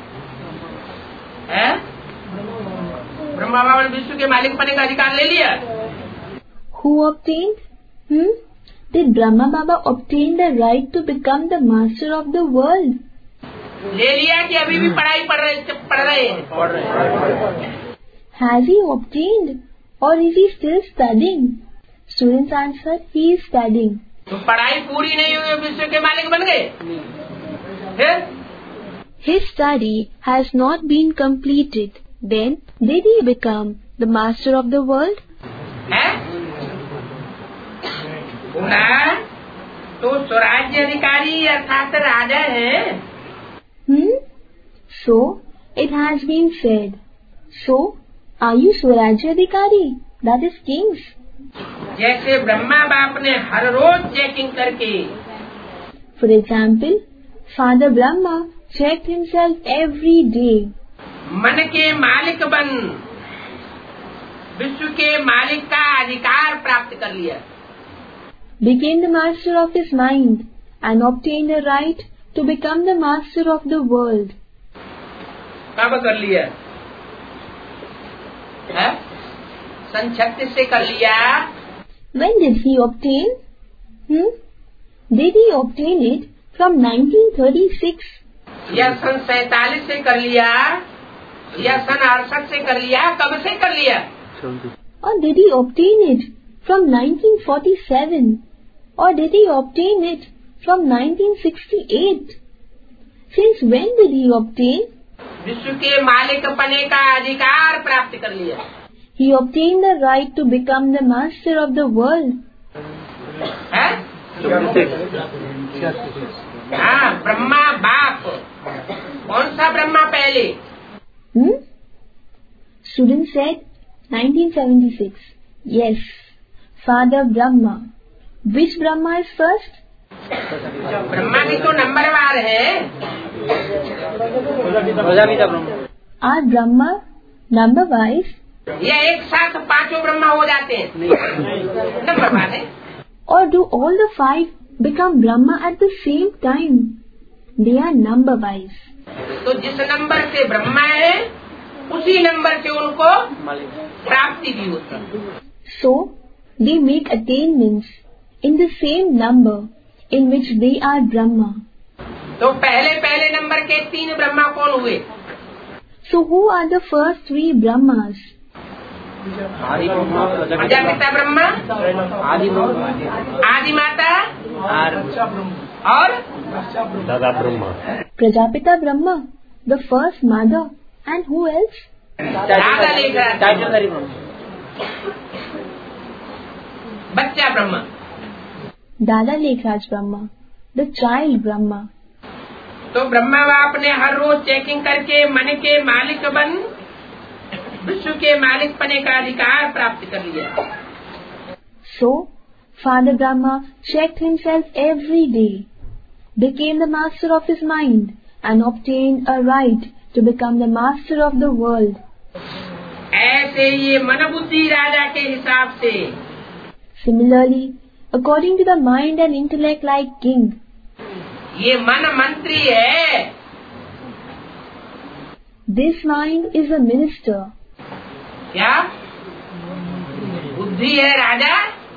है? ब्रह्मा बाबा ने विश्व के मालिक पने का अधिकार ले लिया। Who obtained? Hmm? Did Brahma Baba obtain the right to become the master of the world? ले लिया कि अभी भी पढ़ाई पढ़ रहे पढ़ रहे हैं? Has he obtained or is he still studying? Students answer, he is studying. तो पढ़ाई पूरी नहीं हुई, विश्व के मालिक बन गए है? His study has not been completed. Then did he become the master of the world? है? ना, तो स्वराज्य अधिकारी अर्थात राजा है। Hmm? So, it has been said. So, are you Swarajya Adhikari? That is kings. जैसे ब्रह्मा बाप ने हर रोज चेकिंग करके For example, Father Brahma checked himself every day. मन के मालिक बन विश्व के मालिक का अधिकार प्राप्त कर लिया। Became the master of his mind and obtained a right to become the master of the world. कब कर लिया है? सन छत्तीस से कर लिया। When did he obtain? Hmm? Did he obtain it from nineteen thirty-six? या सन सैतालीस से कर लिया या सन अड़सठ से कर लिया? कब से कर लिया? Or did he obtain it from nineteen forty-seven? Or did he obtain it from nineteen sixty-eight? Since when did he obtain? विश्व के मालिक पने का अधिकार प्राप्त कर लिया। He obtained the right to become the master of the world. है? हाँ, ब्रह्मा बाप। कौन सा ब्रह्मा पहले? Hmm? Student said nineteen seventy-six. Yes, Father Brahma. Which Brahma is first? Brahma की तो नंबरवार है। Are Brahma number wise? या एक साथ पांचों ब्रह्मा हो जाते हैं? नंबरवार है। Or do all the five become Brahma at the same time? They are number wise. तो जिस नंबर से ब्रह्मा है उसी नंबर से उनको प्राप्ति भी होती है। So they make attainments in the same number in which they are Brahma. तो पहले पहले नंबर के तीन ब्रह्मा कौन हुए? So who are the first three Brahmas? Prajapita Brahma, आदि माता और दादा Brahma. Prajapita Brahma, the first mother, and who else? दादा लेकर बच्चा Brahma. Dada Lekhraj Brahma, the child Brahma. तो ब्रह्मा बाप ने हर रोज चेकिंग करके मन के मालिक बन विश्व के मालिक पने का अधिकार प्राप्त कर लिया। So, Father Brahma checked himself every day, became the master of his mind, and obtained a right to become the master of the world. ऐसे ये मन बुद्धि राजा के हिसाब से Similarly, according to the mind and intellect like king, ये मन मंत्री है। this mind is a minister. क्या बुद्धि है राजा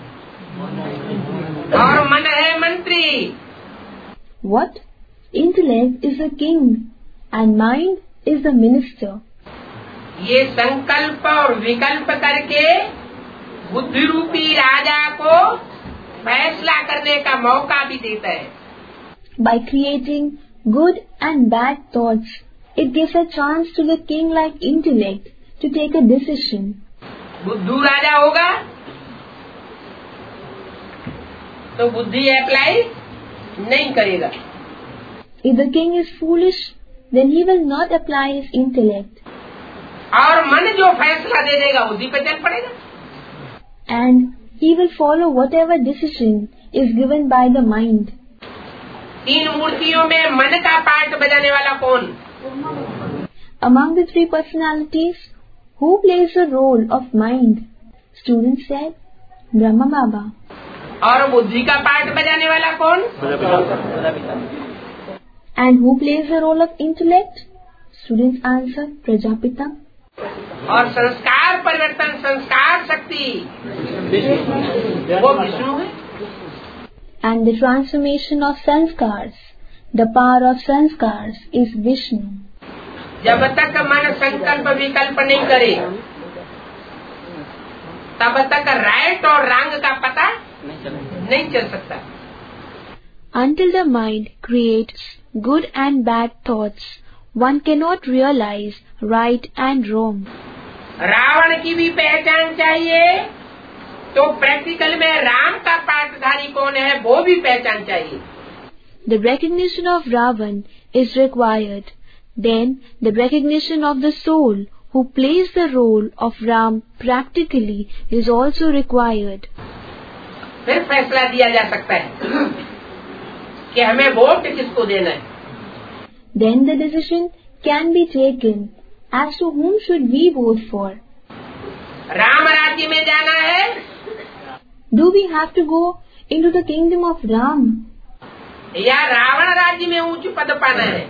और मन है मंत्री। What? Intellect is the king and mind is the minister. ये संकल्प और विकल्प करके बुद्धि रूपी राजा को फैसला करने का मौका भी देता है। By creating good and bad thoughts, it gives a chance to the king-like intellect to take a decision. बुद्धू राजा होगा तो बुद्धि अप्लाई नहीं करेगा. If the king is foolish, then he will not apply his intellect. और मन जो फैसला दे देगा उसी पे चल पड़ेगा. And he will follow whatever decision is given by the mind. तीन मूर्तियों में मन का पार्ट बजाने वाला कौन? Among the three personalities, who plays the role of mind? Student said, Brahma Baba. और बुद्धि का पार्ट बजाने वाला कौन? And who plays the role of intellect? Students answered, Prajapita. और संस्कार परिवर्तन, संस्कार शक्ति वो विष्णु है. And the transformation of sanskars, the power of sanskars is Vishnu. जब तक मन संकल्प विकल्प नहीं करे तब तक राइट और रॉन्ग का पता नहीं चल सकता. Until the mind creates good and bad thoughts, one cannot realize right and wrong. Ravan की भी पहचान चाहिए तो प्रैक्टिकल में राम का पाठधारी कौन है वो भी पहचान चाहिए. The recognition of Ravan is required. Then the recognition of the soul who plays the role of Ram practically is also required. फिर फैसला दिया जा सकता है कि हमें वोट किसको देना है. Then the decision can be taken as to whom should we vote for. Ram राज्य में जाना है. Do we have to go into the kingdom of Ram? या रावण राज्य में ऊंच पद पाना है.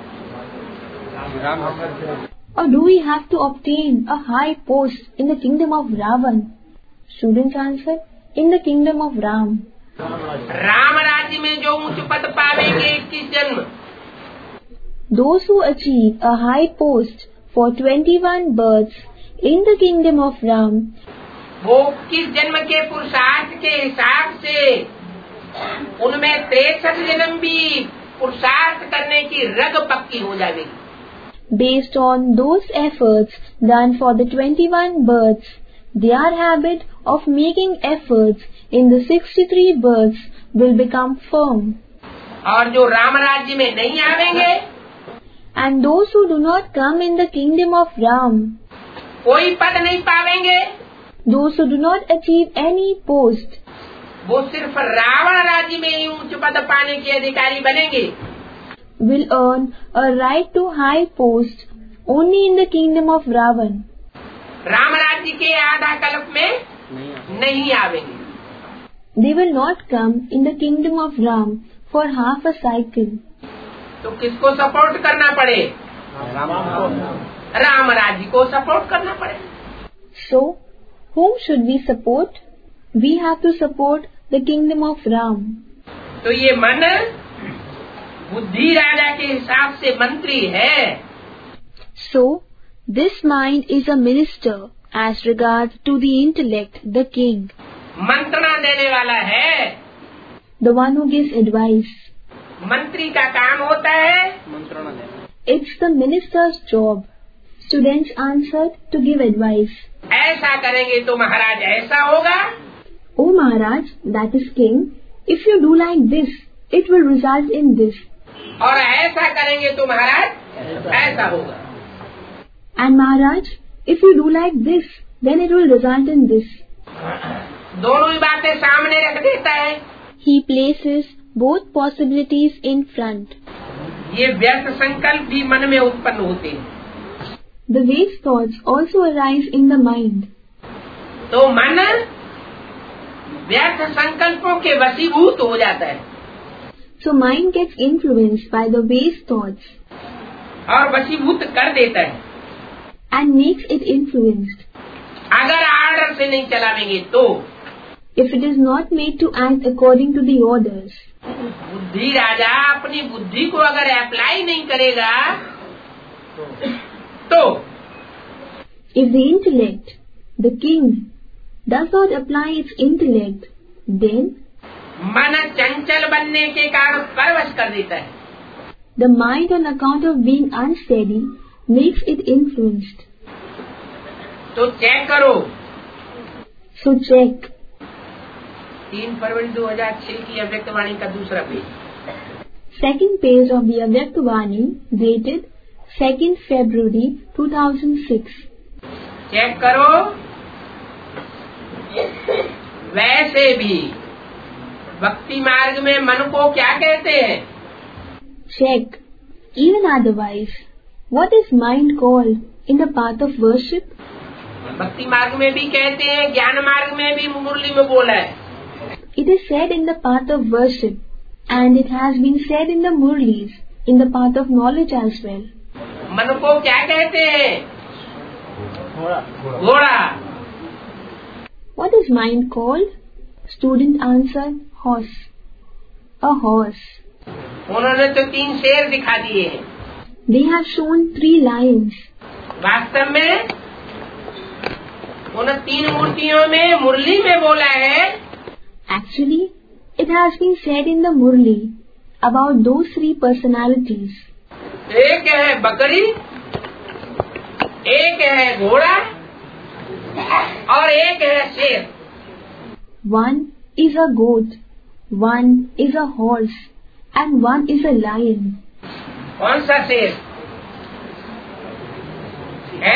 Or do we have to obtain a high post in the kingdom of Ravan? Students answered, in the kingdom of Ram. Ram राज्य में जो ऊंच पद पावेंगे इक्कीस जन्म, Those who achieve a high post for twenty-one births in the kingdom of Ram, वो किस जन्म के पुरुषार्थ के हिसाब से उनमें तिरसठ जन्म भी पुरुषार्थ करने की रग पक्की हो जाएगी. based on those efforts done for the twenty-one births, their habit of making efforts in the sixty-three births will become firm. और जो राम राज्य में नहीं आवेंगे, And those who do not come in the kingdom of Ram, कोई पद नहीं पावेंगे, those who do not achieve any post, वो सिर्फ रावण राज्य में ही उच्च पद पाने के अधिकारी बनेंगे. will earn a right to high post only in the kingdom of Ravan. Ram राज्य के आधा कल्प में नहीं आवेंगे. They will not come in the kingdom of Ram for half a cycle. तो किसको सपोर्ट करना पड़े? राम राज्य को सपोर्ट करना पड़े. So, whom should we support? We have to support the kingdom of Ram. तो ये मन बुद्धि राजा के हिसाब से मंत्री है. So, this mind is a minister as regards to the intellect, the king. मंत्रणा देने वाला है. The one who gives advice. मंत्री का काम होता है It's the minister's job. Students answered to give advice. ऐसा करेंगे तो महाराज ऐसा होगा. O Maharaj, that is king, if you do like this, it will result in this. और ऐसा करेंगे तो महाराज ऐसा होगा. And Maharaj, if you do like this, then it will result in this. दोनों ही बातें सामने रख देता है. He places both possibilities in front. ये व्यर्थ संकल्प भी मन में उत्पन्न होते हैं. The waste thoughts also arise in the mind. तो मन व्यर्थ संकल्पों के वशीभूत हो जाता है. So mind gets influenced by the waste thoughts और वशीभूत कर देता है. and makes it influenced. अगर आर्डर से नहीं चलावेंगे तो If it is not made to act according to the orders, बुद्धि राजा अपनी बुद्धि को अगर अप्लाई नहीं करेगा तो if the intellect, the king, does not apply its intellect, then मन चंचल बनने के कारण परवश कर देता है. The mind, on account of being unsteady, makes it influenced. तो चेक करो. So check. तीन फरवरी दो हजार छह की अव्यक्तवाणी का दूसरा page. Second page of the Avyaktvani, dated second February two thousand six. Check करो. वैसे भी भक्ति मार्ग में मन को क्या कहते हैं? Check. Even otherwise, what is mind called in the path of worship? भक्ति मार्ग में भी कहते हैं, ज्ञान मार्ग में भी मुरली में बोला है. It is said in the path of worship, and it has been said in the Murlis, in the path of knowledge as well. मन को क्या कहते हैं? घोड़ा. What is mind called? Student answered, horse. A horse. उन्होंने तो तीन शेर दिखा दिए हैं. They have shown three lions. वास्तव में उन तीन मूर्तियों में मुरली में बोला है. Actually, it has been said in the Murli about those three personalities. एक है बकरी, एक है घोड़ा और एक है शेर. One is a goat, one is a horse, and one is a lion. कौन सा शेर है?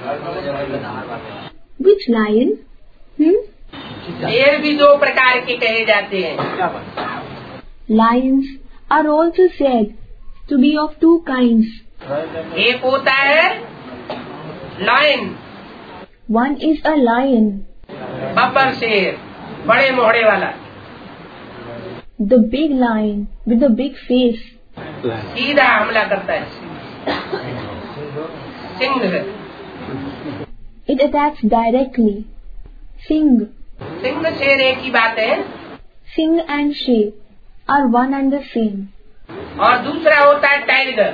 Which lion? Hmm? शेर भी दो प्रकार के कहे जाते हैं. Lions are also said to be of two kinds. एक होता है lion. One is a lion, बब्बर शेर, बड़े मोहड़े वाला. the big lion with the big face. सीधा हमला करता है. सिंह है. It attacks directly. Sing. Singh शेर एक ही बात है. Sing and sheep are one and the same. और दूसरा होता है tiger.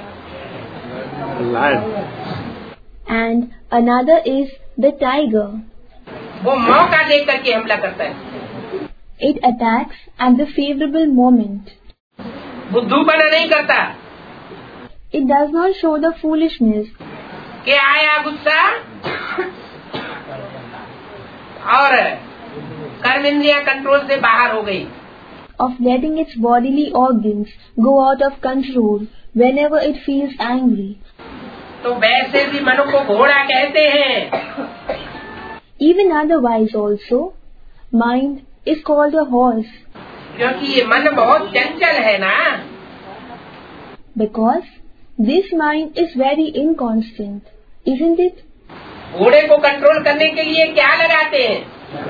And another is the tiger. वो मौका देकर के हमला करता है. It attacks at the favorable moment. बुद्धूपना नहीं करता. It does not show the foolishness कि आया गुस्सा और कर्मेंद्रिया कंट्रोल से बाहर हो गई. of letting its bodily organs go out of control whenever it feels angry. तो वैसे भी मन को घोड़ा कहते हैं. Even otherwise also, mind is called a horse. क्योंकि ये मन बहुत चंचल है ना. Because this mind is very inconstant, isn't it? घोड़े को कंट्रोल करने के लिए क्या लगाते हैं?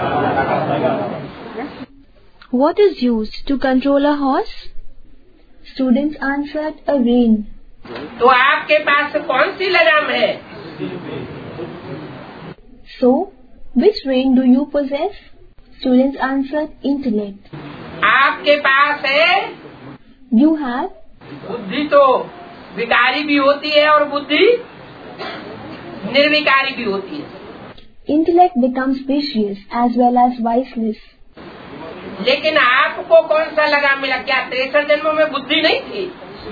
What is used to control a horse? Students answered, a rein. तो आपके पास कौन सी लगाम है? So, which rein do you possess? Students answered, intellect. आपके पास है? You have? बुद्धि तो विकारी भी होती है और बुद्धि निर्विकारी भी होती है. Intellect becomes vicious as well as viceless. लेकिन आपको कौन सा लगाम मिला? क्या तिरसठ जन्मों में बुद्धि नहीं थी?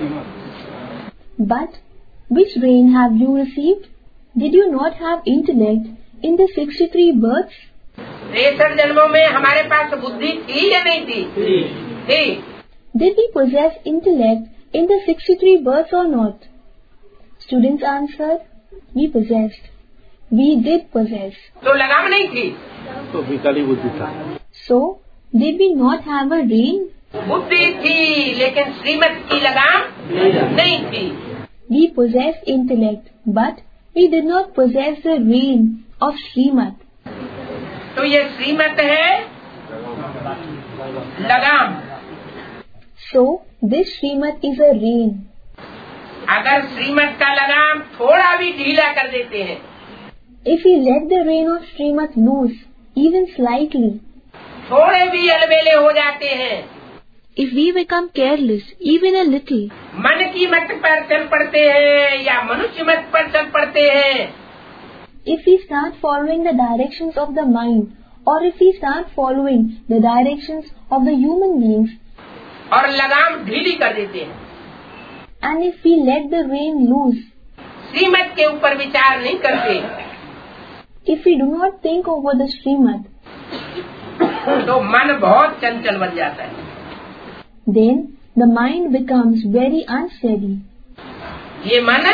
But which rein have you received? Did you not have intellect in the sixty-three births? तिरसठ जन्मों में हमारे पास बुद्धि थी या नहीं थी? थी. Did we possess intellect in the sixty-three births or not? Students answered, we possessed. We did possess. तो लगाम नहीं थी. तो विकारी बुद्धि था. So, did we not have a rein? बुद्धि थी लेकिन श्रीमत की लगाम नहीं थी. We possessed intellect, but we did not possess the rein of Srimat. तो ये श्रीमत है लगाम. So, this Srimat is a rein. अगर श्रीमत का लगाम थोड़ा भी ढीला कर देते हैं, If we let the rein of Srimat loose, even slightly, थोड़े भी अलबेले हो जाते हैं, if we become careless, even a little, मन की मत पर चल पड़ते हैं या मनुष्य मत पर चल पड़ते हैं, if we start following the directions of the mind, or if we start following the directions of the human beings, और लगाम ढीली कर देते हैं, And if we let the rein loose, श्रीमत के ऊपर विचार नहीं करते, if we do not think over the Srimad, तो मन बहुत चंचल बन जाता है. then the mind becomes very unsteady. ये मन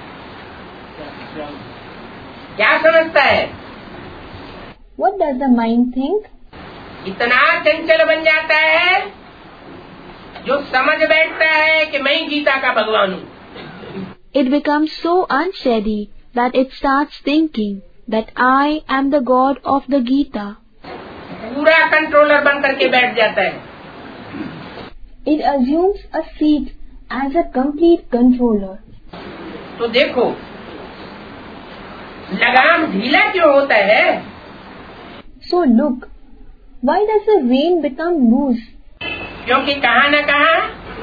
क्या समझता है? What does the mind think? इतना चंचल बन जाता है जो समझ बैठता है कि मैं ही गीता का भगवान हूँ. It becomes so unsteady that it starts thinking that I am the God of the Gita. पूरा कंट्रोलर बन करके बैठ जाता है. It assumes a seat as a complete controller. तो देखो, लगाम ढीला क्यों होता है? So look, why does the rein become loose? क्योंकि कहाँ न कहाँ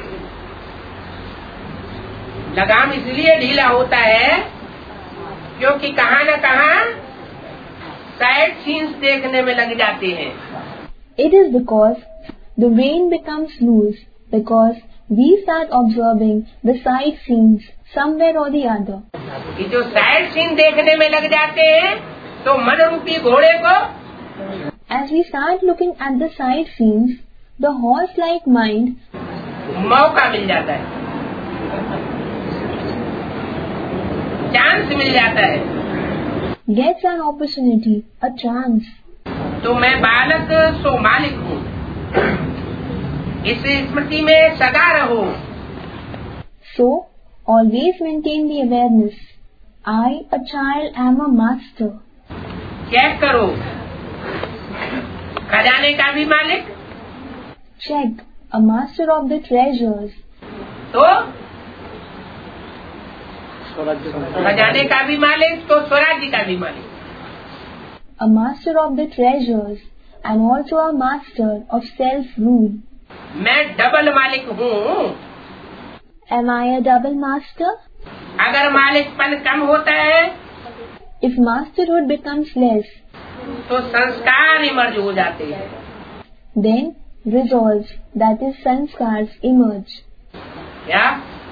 लगाम इसलिए ढीला होता है क्योंकि कहाँ न कहाँ साइड सीन्स देखने में लग जाते हैं. It is because the rein becomes loose because we start observing the side scenes somewhere or the other. कि जो साइड सीन देखने में लग जाते हैं तो मन रूपी घोड़े को As we start looking at the side scenes, the horse-like mind मौका मिल जाता है, चांस मिल जाता है. gets an opportunity, a chance. तो मैं बालक सो मालिक हूँ, इस स्मृति में सदा रहो. So, always maintain the awareness. I, a child, am a master. Check करो, खजाने का भी मालिक, Check, a master of the treasures. तो खजाने का भी मालिक, तो स्वराज्य का भी मालिक. A master of the treasures and also a master of self-rule. मैं डबल मालिक हूँ. Am I a double master? अगर मालिकपन कम होता है If masterhood becomes less, तो संस्कार इमर्ज हो जाते हैं. then resolves, that is sanskars, emerge. क्या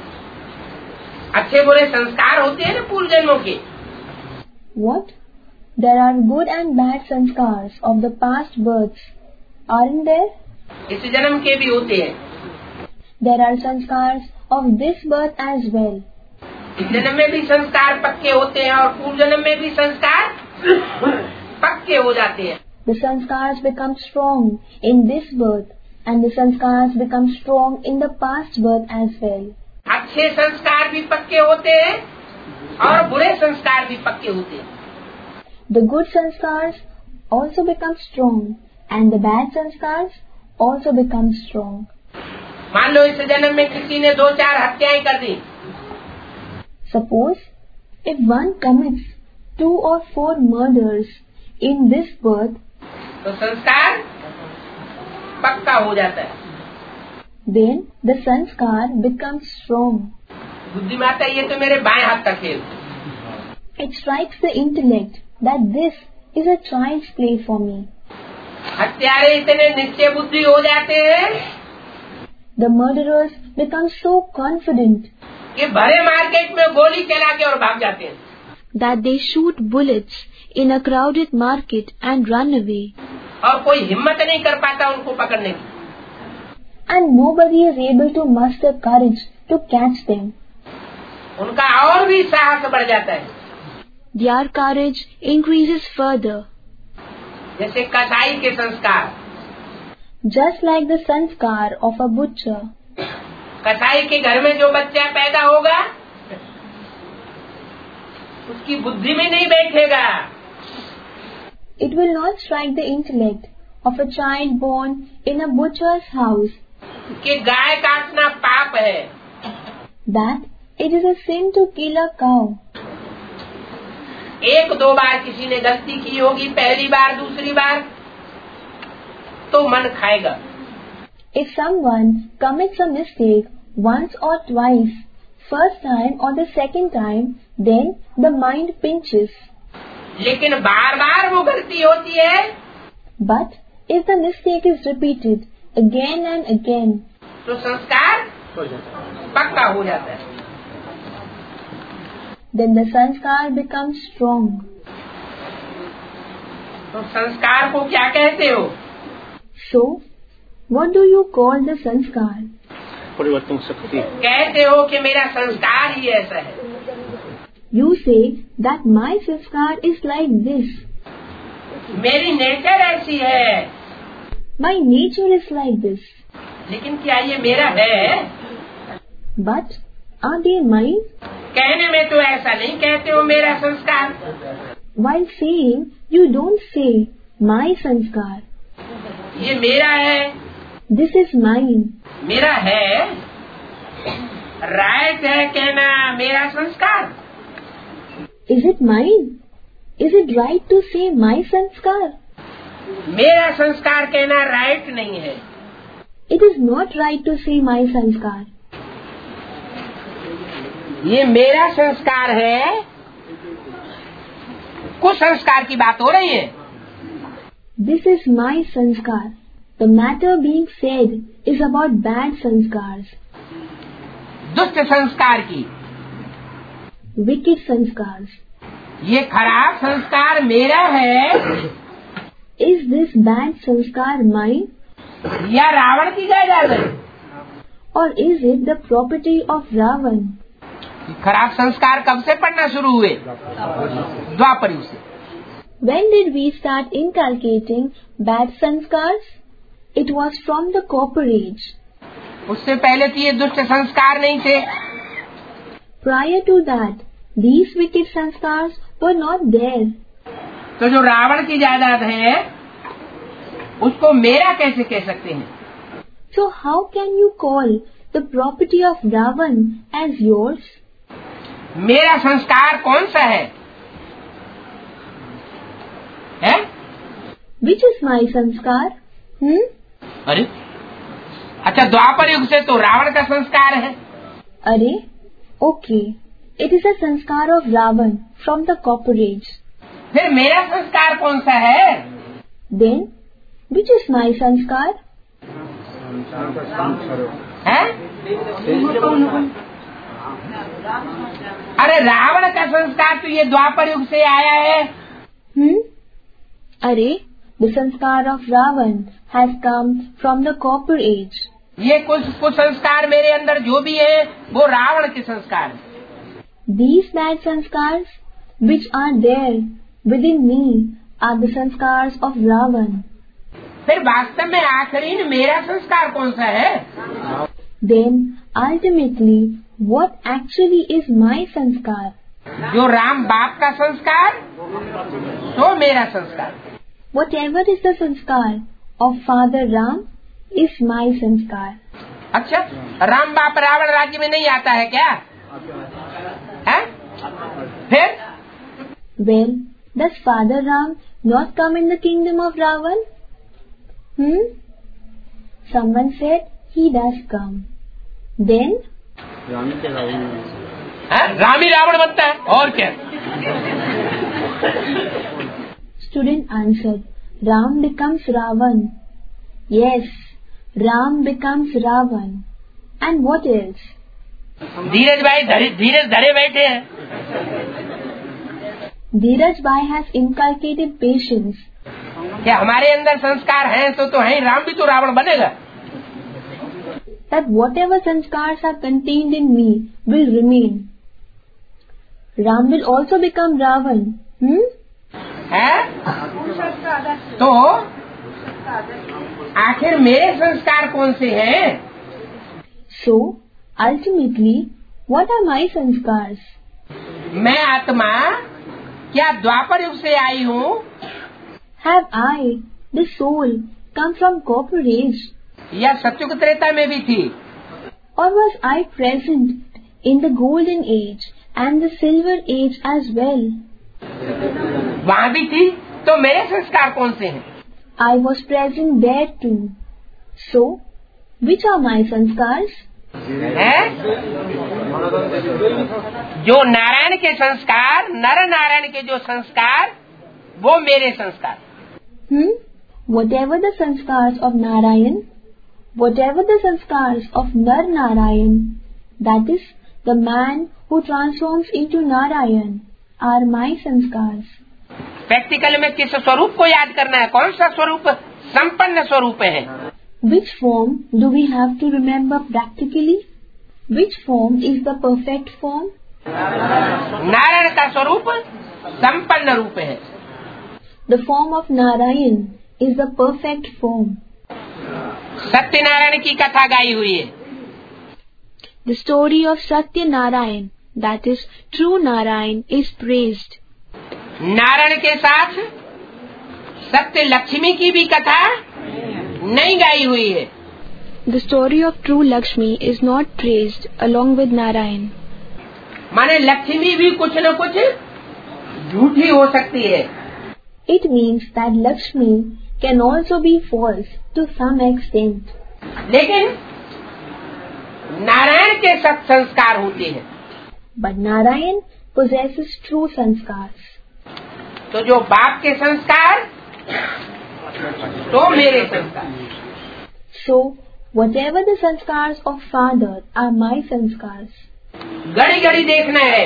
अच्छे बुरे संस्कार होते हैं ना पूर्व जन्मों के? What? There are good and bad sanskars of the past births, aren't there? इस जन्म के भी होते हैं. There are sanskars of this birth as well. इस जन्म में भी संस्कार पक्के होते हैं और पूर्व जन्म में भी संस्कार पक्के हो जाते हैं. The sanskars become strong in this birth and the sanskars become strong in the past birth as well. अच्छे संस्कार भी पक्के होते हैं और बुरे संस्कार भी पक्के होते हैं. The good sanskars also become strong and the bad sanskars also become strong. मान लो इस जन्म में किसी ने दो चार हत्याएं कर दी. Suppose if one commits two or four murders in this birth, तो संस्कार पक्का हो जाता है. then the sanskar becomes strong. बुद्धिमाता ये तो मेरे बाएं हाथ का खेल. It strikes the intellect that this is a child's play for me. हत्यारे इतने निश्चय बुद्धि हो जाते हैं The murderers become so confident कि भरे मार्केट में गोली चला के और भाग जाते हैं. that they shoot bullets in a crowded market and run away. और कोई हिम्मत नहीं कर पाता उनको पकड़ने की. And nobody is able to muster courage to catch them. उनका और भी साहस बढ़ जाता है. Their courage increases further. जैसे कसाई के संस्कार. Just like the sanskar of a butcher. कसाई के घर में जो बच्चा पैदा होगा उसकी बुद्धि में नहीं बैठेगा. It will not strike the intellect of a child born in a butcher's house कि गाय काटना पाप है. that it is a sin to kill a cow. एक दो बार किसी ने गलती की होगी, पहली बार दूसरी बार, तो मन खाएगा. If someone commits a mistake once or twice, first time or the second time, then the mind pinches. लेकिन बार बार वो गलती होती है But if the mistake is repeated again and again, तो संस्कार पक्का हो जाता है। Then the sanskar becomes strong. तो संस्कार को क्या कहते हो? So, what do you call the sanskar? परिवर्तन शक्ति। कहते हो कि मेरा संस्कार ही ऐसा है। You say that my sanskar is like this. मेरी नेचर ऐसी है। My nature is like this. लेकिन क्या ये मेरा है? But are they mine? कहने में तो ऐसा नहीं कहते हो मेरा संस्कार। While saying, you don't say my sanskar. ये मेरा है। This is mine. मेरा है। राइट है कहना मेरा संस्कार। Is it mine? Is it right to say my sanskar? मेरा संस्कार कहना राइट नहीं है। It is not right to say my sanskar. ये मेरा संस्कार है। कुछ संस्कार की बात हो रही है। This is my sanskar. The matter being said is about bad sanskars. दुष्ट संस्कार की। Wicked sanskars. ये खराब संस्कार मेरा है। Is this bad sanskar mine? या रावण की जायदाद है? Or is it the property of Ravan? खराब संस्कार कब से पढ़ना शुरू हुए? द्वापर युग से। When did we start inculcating bad sanskars? It was from the copper age. उससे पहले तो ये दुष्ट संस्कार नहीं थे। Prior to that, these wicked sanskars were not there. तो जो रावण की जायदाद है उसको मेरा कैसे कह सकते हैं? So how can you call the property of Ravan as yours? मेरा संस्कार कौन सा है? है? Which is my sanskar? Hmm? अरे अच्छा, द्वापर युग से तो रावण का संस्कार है। अरे, okay. It is a sanskar of Ravan from the copper age. फिर मेरा संस्कार कौन सा है? Then, which is my sanskar? है? अरे रावण का संस्कार तो ये द्वापर युग से आया है। Hmm? अरे, the sanskar of Ravan has come from the copper age. ये कुछ कुछ संस्कार मेरे अंदर जो भी है वो रावण के संस्कार है। These bad sanskars which are there within me are the sanskars of Ravan. फिर वास्तव में आखिरी मेरा संस्कार कौन सा है? Then ultimately what actually is my sanskar? जो राम बाप का संस्कार तो मेरा संस्कार। Whatever is the sanskar of Father Ram is my sanskar. अच्छा, राम बाप रावण राज्य में नहीं आता है क्या? है? फिर? Well, does Father Ram not come in the kingdom of Ravan? Hmm? Someone said he does come. Then? है? राम ही रावण बनता है और क्या? Student answered, Ram becomes Ravan. Yes, Ram becomes Ravan. And what else? धीरज भाई धीरज धरे बैठे हैं। Dheeraj Bhai has inculcated patience. क्या हमारे अंदर संस्कार हैं तो तो है, राम भी तो रावण बनेगा। That whatever sanskars are contained in me will remain. Ram will also become Ravan. Hmm? है? तो आखिर मेरे संस्कार कौन से हैं? So, ultimately, what are my sanskars? मैं आत्मा क्या द्वापर युग से आई हूँ? Have I, the soul, come from copper age? या सत्युग त्रेता में भी थी? Or was I present in the golden age and the silver age as well? वहाँ भी थी, तो मेरे संस्कार कौन से हैं? I was present there too. So, which are my sanskars? है? जो नारायण के संस्कार, नर नारायण के जो संस्कार, वो मेरे संस्कार। Hmm? Whatever the sanskars of Narayan, Whatever the sanskars of Nar Narayan, that is, the man who transforms into Narayan, are my sanskars. Practical में किस स्वरूप को याद करना है? कौन सा स्वरूप संपन्न स्वरूप है? Which form do we have to remember practically? Which form is the perfect form? Narayan का स्वरूप संपन्न रूप है. The form of Narayan is the perfect form. Satyanarayan की कथा गाई हुई है. The story of Satya Narayan, that is, true Narayan, is praised. Narayan के साथ सत्य लक्ष्मी की भी कथा नहीं गाई हुई है. The story of true Lakshmi is not praised along with Narayan. माने लक्ष्मी भी कुछ न कुछ झूठी हो सकती है. It means that Lakshmi can also be false to some extent. लेकिन नारायण के सत संस्कार होते हैं. But Narayan possesses true sanskars. तो जो बाप के संस्कार तो मेरे संस्कार. So, whatever the sanskars of father are my sanskars. घड़ी घड़ी देखना है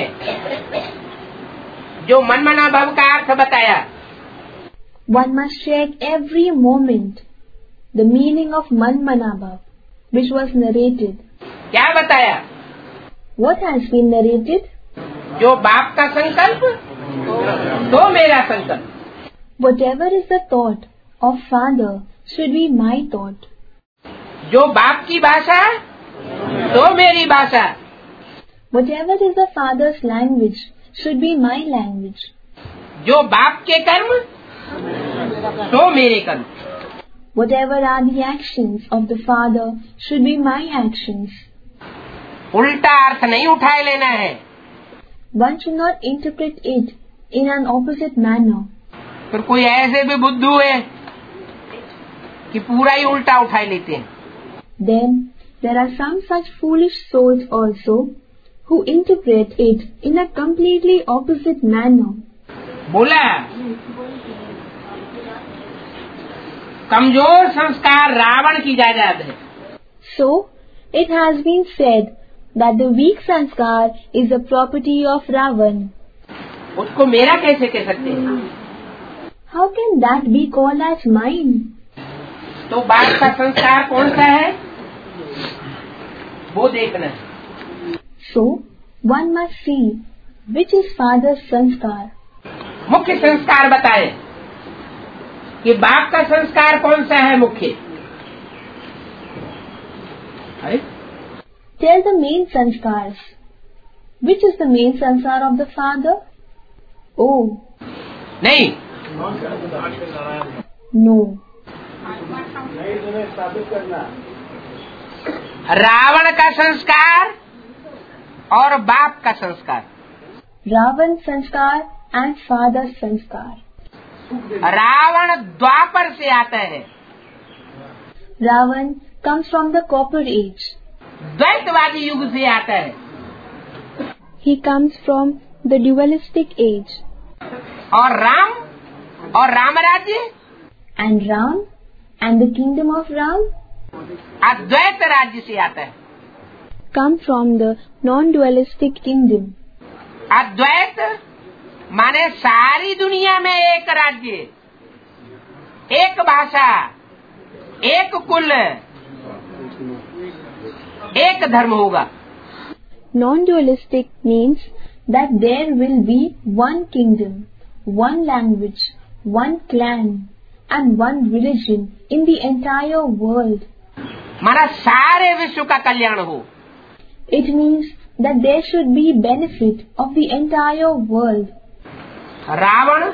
जो मनमना भाव का अर्थ बताया. One must check every moment the meaning of Manmanabhav, which was narrated. क्या बताया? What has been narrated? जो बाप का संकल्प तो मेरा संकल्प. Whatever is the thought of father should be my thought. जो बाप की भाषा तो मेरी भाषा. Whatever is the father's language should be my language. जो बाप के कर्म तो मेरे कर्म. Whatever are the actions of the father should be my actions. उल्टा अर्थ नहीं उठाए लेना है. One should not interpret it in an opposite manner. फिर कोई ऐसे भी बुद्धू है कि पूरा ही उल्टा उठाए लेते हैं. Then there are some such foolish souls also who interpret it in a completely opposite manner. बोला कमजोर संस्कार रावण की जायदाद है. So it has been said that the weak sanskar is the property of Ravan. उसको मेरा कैसे कह सकते हैं? How can that be called as mine? तो बाप का संस्कार कौन सा है वो देखना है. So one must see which is father's sanskar. मुख्य संस्कार बताए कि बाप का संस्कार कौन सा है मुख्य. Tell the main sanskars. Which is the main sanskar of the father? Oh. नहीं. No. रावण का संस्कार और बाप का संस्कार. Ravan sanskar and father's sanskar. Ravan द्वापर से आता है. Ravan comes from the copper age. द्वैतवादी युग से आता है. He comes from the dualistic age. और राम और रामराज्य And Ram and the kingdom of Ram अद्वैत राज्य से आता है. come from the non-dualistic kingdom. अद्वैत माने सारी दुनिया में एक राज्य, एक भाषा, एक कुल, एक धर्म होगा. Non-dualistic means that there will be one kingdom, one language, one clan and one religion in the entire world. माना सारे विश्व का कल्याण हो. It means that there should be benefit of the entire world. Ravan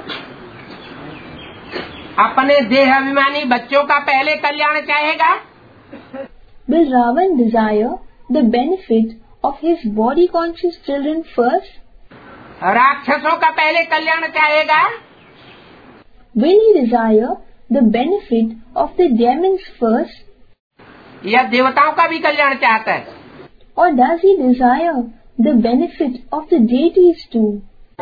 अपने देह अभिमानी बच्चों का पहले कल्याण चाहेगा. Will Ravan desire the benefit of his body conscious children first? राक्षसों का पहले कल्याण चाहेगा. Will he desire the benefit of the demons first? या देवताओं का भी कल्याण चाहता है. Or does he desire the benefit of the deities too?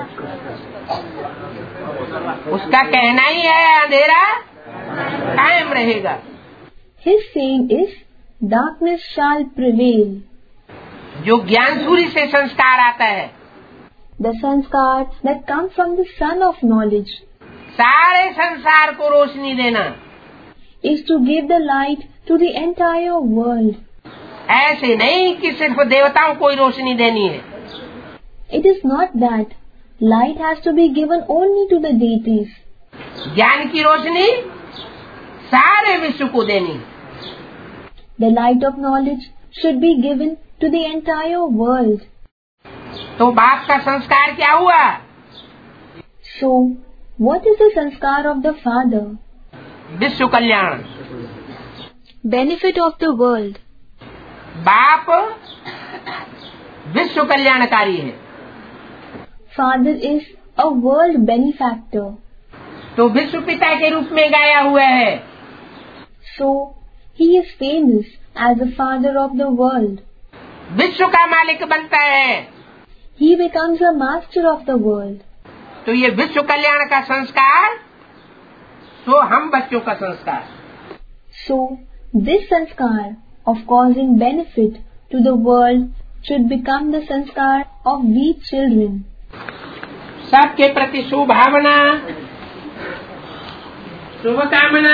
उसका कहना ही है अंधेरा कायम रहेगा. His saying is darkness shall prevail. जो ज्ञान सूर्य से संस्कार आता है, The sanskar that comes from the sun of knowledge, सारे संसार को रोशनी देना, is to give the light to the entire world. ऐसे नहीं कि सिर्फ देवताओं को ही रोशनी देनी है। It is not that light has to be given only to the deities. ज्ञान की रोशनी सारे विश्व को देनी। The light of knowledge should be given to the entire world. तो बाप का संस्कार क्या हुआ? So, what is the sanskar of the father? विश्व कल्याण। Benefit of the world. बाप विश्व कल्याणकारी है, Father is a world benefactor. तो विश्व पिता के रूप में गाया हुआ है। So, he is famous as the father of the world. विश्व का मालिक बनता है, He becomes a master of the world. तो ये विश्व कल्याण का संस्कार, तो हम बच्चों का संस्कार। So, this sanskar of causing benefit to the world should become the sanskar of we children. सबके प्रति शुभभावना, शुभकामना,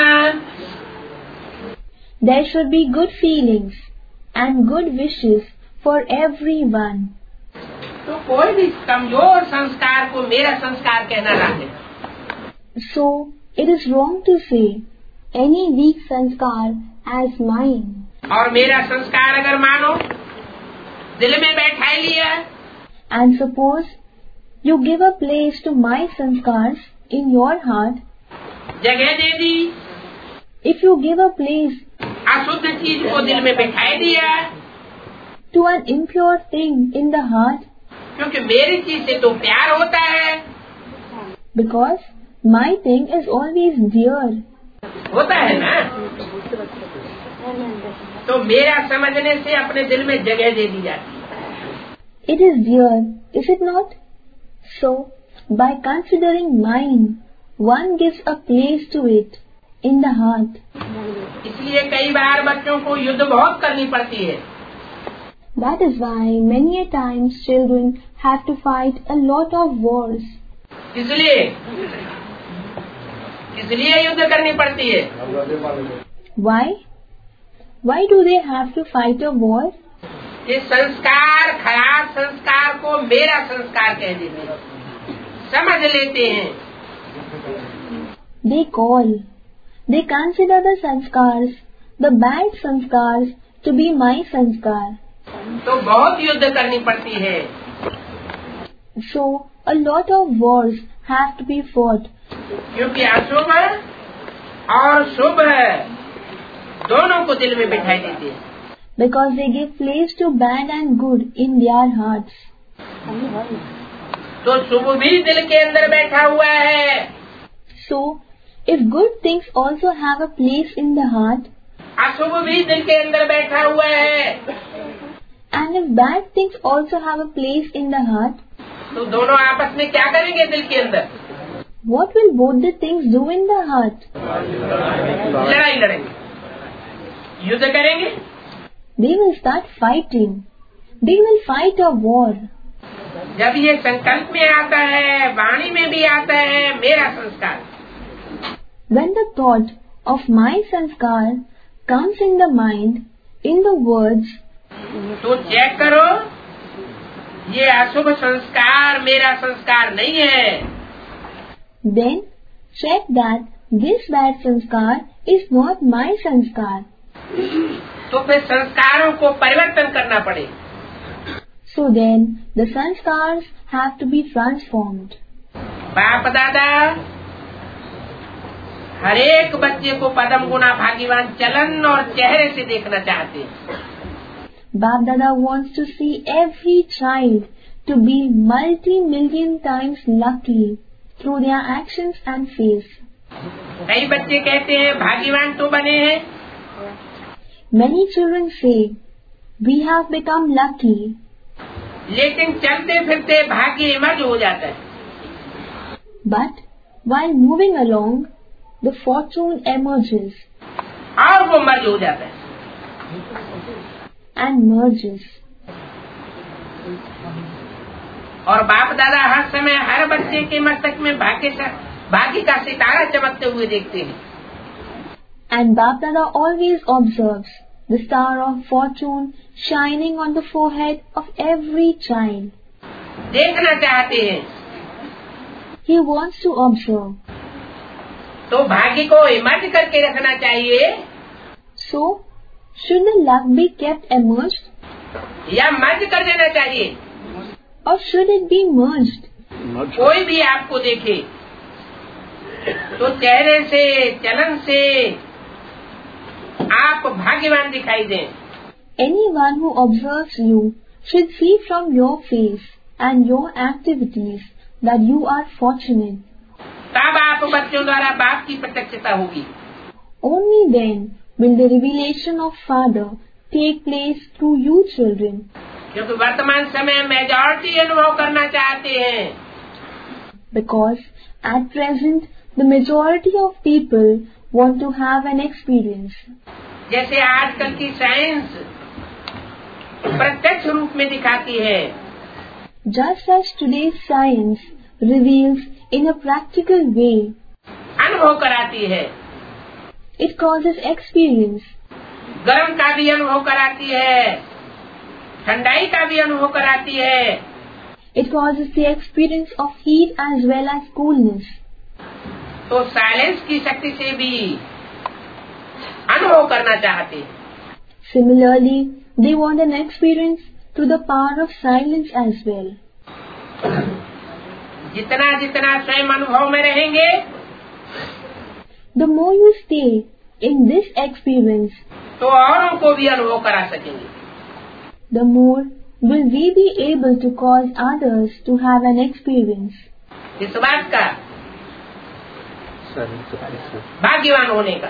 There should be good feelings and good wishes for everyone. तो कोई भी कमजोर संस्कार को मेरा संस्कार कहना ना है। So, it is wrong to say any weak sanskar as mine. और मेरा संस्कार अगर मानो दिल में बैठा लिया, And suppose you give a place to my sanskars in your heart. जगह दे दी, If you give a place अशुद्ध चीज को दिल में बैठा दिया, to an impure thing in the heart, क्योंकि मेरी चीज से तो प्यार होता है, because my thing is always dear. होता है ना, तो मेरा समझने से अपने दिल में जगह दे दी जाती है। It is dear, is it not? So, by considering mine, one gives a place to it in the heart. इसलिए कई बार बच्चों को युद्ध बहुत करनी पड़ती है। That is why many a times children have to fight a lot of wars. इसलिए इसलिए युद्ध करनी पड़ती है। Why? Why do they have to fight a war? कि संस्कार, खराब संस्कार को मेरा संस्कार कह देते हैं, समझ लेते हैं। They call, they consider the sanskars, the bad sanskars, to be my sanskar. तो बहुत युद्ध करनी पड़ती है। So, a lot of wars have to be fought. क्योंकि अशुभ और शुभ दोनों को दिल में बिठाई देती है। Because they give place to bad and good in their hearts. तो शुभ भी दिल के अंदर बैठा हुआ है। So, if good things also have a place in the heart, अशुभ भी दिल के अंदर बैठा हुआ है, and if bad things also have a place in the heart, तो दोनों आपस में क्या करेंगे दिल के अंदर? what will both the things do in the heart? लड़ाई लड़ेंगे, युद्ध करेंगे। They will start fighting. They will fight a war. जब ये संकल्प में आता है, वाणी में भी आता है मेरा संस्कार, When the thought of my sanskar comes in the mind, in the words, तो चेक करो, ये अशुभ संस्कार मेरा संस्कार नहीं है। then check that this bad sanskar is not my sanskar. तो फिर संस्कारों को परिवर्तन करना पड़े। So then the sanskars have to be transformed. बाप दादा हर एक बच्चे को पदम गुना भाग्यवान चलन और चेहरे से देखना चाहते हैं। Bap Dada wants to see every child to be multi-million times lucky through their actions and face. कई बच्चे कहते हैं भाग्यवान तो बने हैं, Many children say, we have become lucky, लेकिन चलते फिरते भाग्य इमर्ज हो जाता है। but while moving along, the fortune emerges, और वो मर्ज हो जाता है। and merges. और बाप दादा हर समय हर बच्चे के मस्तक में भाग्य भाग्य का सितारा चमकते हुए देखते हैं. And Bap Dada always observes the star of fortune shining on the forehead of every child. देखना चाहते हैं. He wants to observe. तो भाग्य को इमर्ज करके रखना चाहिए. So, should the luck be kept emerged? या मर्ज कर देना चाहिए. Or should it be merged? कोई भी आपको देखे तो चेहरे से चलन से आप भाग्यवान दिखाई दें. Anyone who observes you should see from your face and your activities that you are fortunate. तब आप बच्चों द्वारा बाप की प्रत्यक्षता होगी. Only then will the revelation of Father take place through you children. क्योंकि वर्तमान समय मेजॉरिटी अनुभव करना चाहते हैं. Because at present the majority of people want to have an experience. जैसे आजकल की साइंस प्रत्यक्ष रूप में दिखाती है. Just as today's science reveals in a practical way. अनुभव कराती है. It causes experience. गर्म का भी अनुभव कराती है, ठंडाई का भी अनुभव कराती है. It causes the experience of heat as well as coolness. तो साइलेंस की शक्ति से भी अनुभव करना चाहते हैं. Similarly, they want an experience through the power of silence as well. जितना जितना स्वयं अनुभव में रहेंगे, the more you stay in this experience, तो औरों को भी अनुभव करा सकेंगे. the more will we be able to cause others to have an experience. इस बात का भाग्यवान होने का.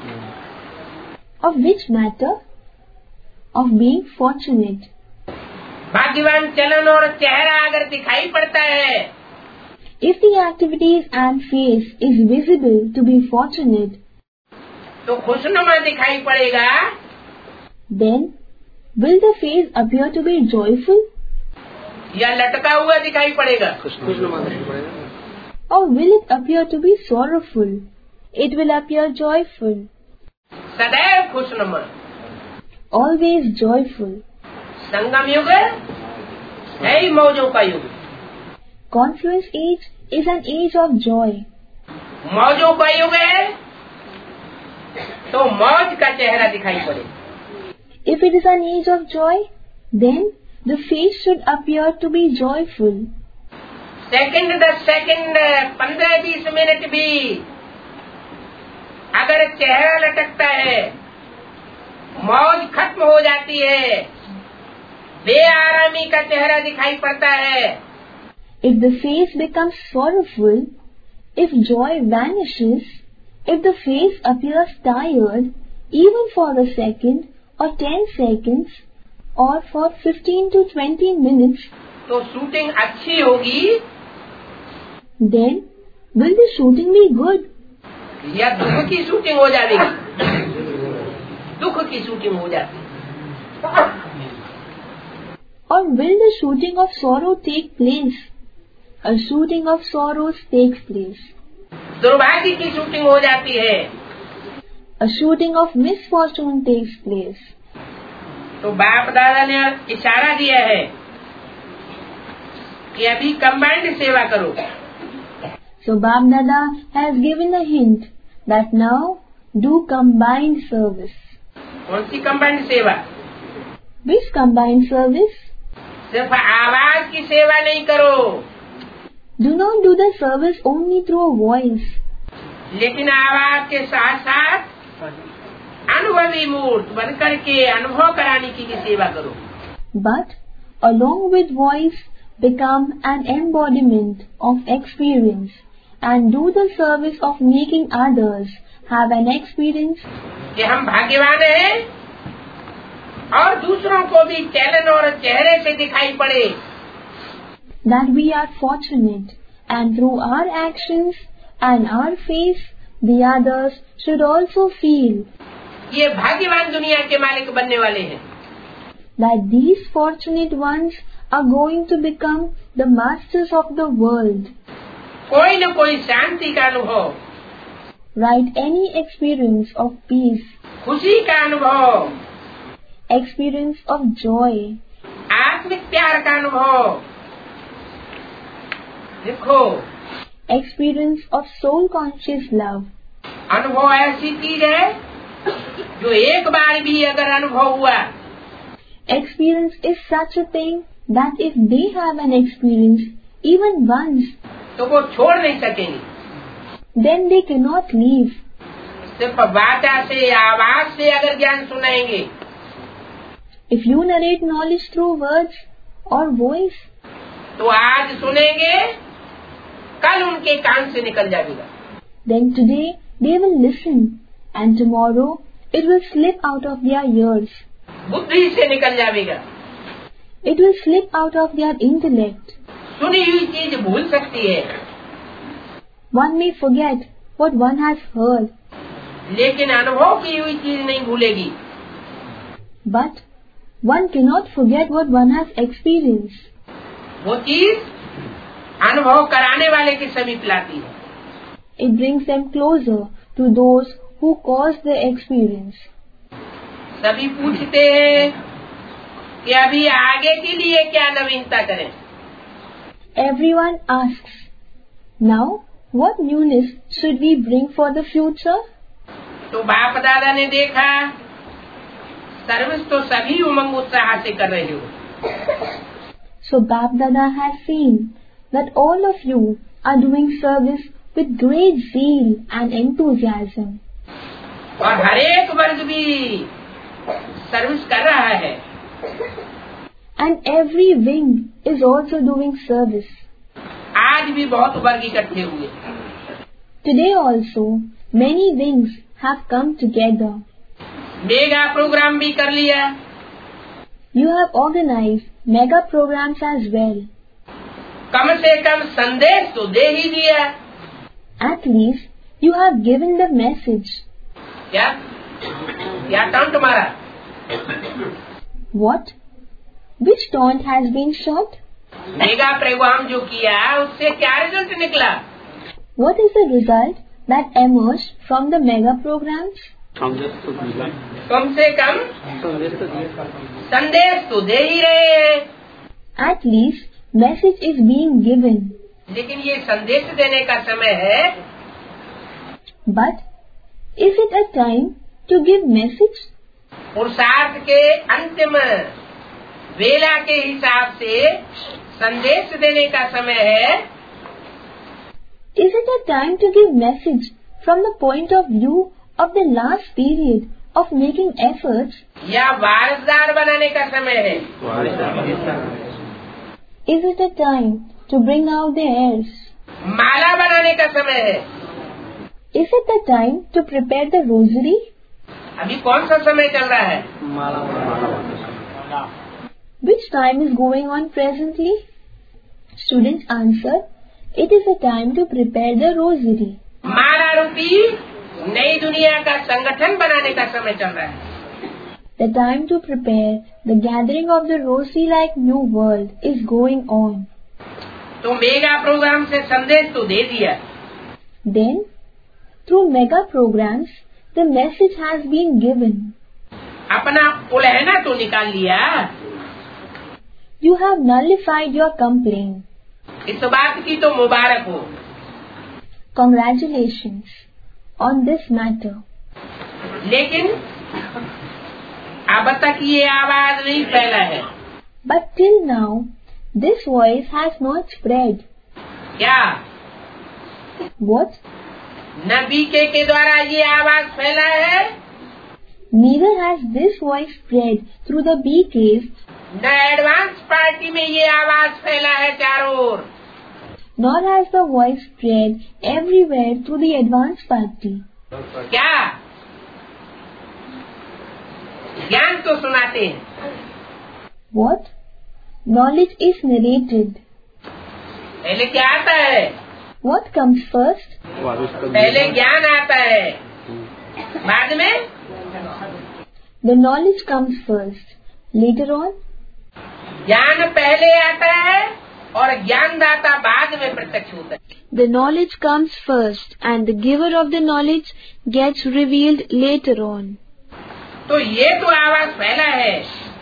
Of which matter? Of being fortunate. भाग्यवान चलन और चेहरा अगर दिखाई पड़ता है, if the activities and face is visible to be fortunate, तो खुशनुमा दिखाई पड़ेगा. then will the face appear to be joyful? या लटका हुआ दिखाई पड़ेगा. Or will it appear to be sorrowful? It will appear joyful. सदैव खुशनुमा. Always joyful. संगम युग है ही मौजों का युग. Confluence age is an age of joy. मौजों का युग है तो मौज का चेहरा दिखाई पड़े. If it is an age of joy, then the face should appear to be joyful. Second दस सेकंड पंद्रह बीस मिनट भी अगर चेहरा लटकता है, मौज खत्म हो जाती है, बेआरामी का चेहरा दिखाई पड़ता है. If the face becomes sorrowful, if joy vanishes, if the face appears tired, even for a second or ten seconds or for fifteen to twenty minutes, तो शूटिंग अच्छी होगी. then will the shooting be good? या दुख की shooting हो जाएगी. दुख की शूटिंग हो जाती. Or will the shooting of sorrow take place? A shooting of sorrows takes place. दुर्भाग्य की शूटिंग हो जाती है. A shooting of misfortune takes place. तो बाप दादा ने इशारा दिया है कि अभी कंबाइंड सेवा करो. So Bap Dada has given a hint that now do combined service. कौन सी कंबाइंड सेवा? Which combined service? सिर्फ आवाज की सेवा नहीं करो. Do not do the service only through a voice. लेकिन आवाज के साथ साथ अनुभवी मूर्त बनकर के अनुभव कराने की भी सेवा करो. But along with voice, become an embodiment of experience and do the service of making others have an experience कि हम भाग्यवान हैं और दूसरों को भी चलन और चेहरे से दिखाई पड़े. that we are fortunate and through our actions and our face the others should also feel ये भाग्यवान दुनिया के मालिक बनने वाले हैं। That these fortunate ones are going to become the masters of the world. कोई न कोई शांति का अनुभव, Write any experience of peace, खुशी का अनुभव, experience of joy, आत्मिक प्यार का अनुभव, देखो experience of soul conscious love. अनुभव ऐसी चीज है जो एक बार भी अगर अनुभव हुआ Experience is such a thing that if they have an experience even once, तो वो छोड़ नहीं सकेंगे। then they cannot leave. सिर्फ वाचा से, आवाज से अगर ज्ञान सुनाएंगे If you narrate knowledge through words or voice, तो आज सुनेंगे, कल उनके कान से निकल जाएगा। then today they will listen and tomorrow it will slip out of their ears. बुद्धि से निकल जाएगा। It will slip out of their intellect. सुनी हुई चीज भूल सकती है, One may forget what one has heard, लेकिन अनुभव की हुई चीज नहीं भूलेगी। but one cannot forget what one has experienced. वो चीज अनुभव कराने वाले के समीप लाती है। It brings them closer to those who caused the experience. सभी पूछते हैं कि अभी आगे के लिए क्या नवीनता करें। Everyone asks, now what newness should we bring for the future? तो बाप दादा ने देखा सर्विस तो सभी उमंग उत्साह से कर रहे हो। So Bap Dada has seen that all of you are doing service with great zeal and enthusiasm. और हर एक वर्ग भी सर्विस कर रहा है। And every wing is also doing service. आज भी बहुत वर्ग इकट्ठे हुए। Today also, many wings have come together. Mega program भी कर लिया। You have organized mega programs as well. कम से कम संदेश तो दे ही दिया। At least you have given the message. क्या क्या टॉन्ट मारा? What? Which taunt has been shot? Mega program जो किया उससे क्या रिजल्ट निकला? What is the result that emerged from the mega programs? कम से कम संदेश तो दे ही रहे हैं। At least message is being given. लेकिन ये संदेश देने का समय है। But is it a time to give message? पुरुषार्थ के अंतिम वेला के हिसाब से संदेश देने का समय है। Is it a time to give message from the point of view of the last period of making efforts? या वारसदार बनाने का समय है? Is it a time to bring out the heirs? माला बनाने का समय है? Is it the time to prepare the rosary? अभी कौन सा समय चल रहा है? Which time is going on presently? Students answer, it is a time to prepare the rosary. माला रूपी नई दुनिया का संगठन बनाने का समय चल रहा है। The time to prepare the gathering of the rosary-like new world is going on. तो मेगा प्रोग्राम से संदेश तो दे दिया। Then, through mega programs, the message has been given. अपना उलहना तो निकाल लिया। You have nullified your complaint. इस बात की तो मुबारक हो। Congratulations on this matter. लेकिन अब तक ये आवाज नहीं फैला है। But till now, this voice has not spread. क्या? What? न बीके के द्वारा ये आवाज फैला है, Neither has this voice spread through the B Ks, न एडवांस पार्टी में ये आवाज फैला है चारों ओर। nor has the voice spread everywhere through the advance party. क्या? ज्ञान तो सुनाते हैं। What? Knowledge is narrated. पहले क्या आता है? What comes first? पहले ज्ञान आता है, बाद में The knowledge comes first. Later on, ज्ञान पहले आता है और ज्ञानदाता बाद में प्रत्यक्ष होता है. the knowledge comes first and the giver of the knowledge gets revealed later on. तो ये तो आवाज फैला है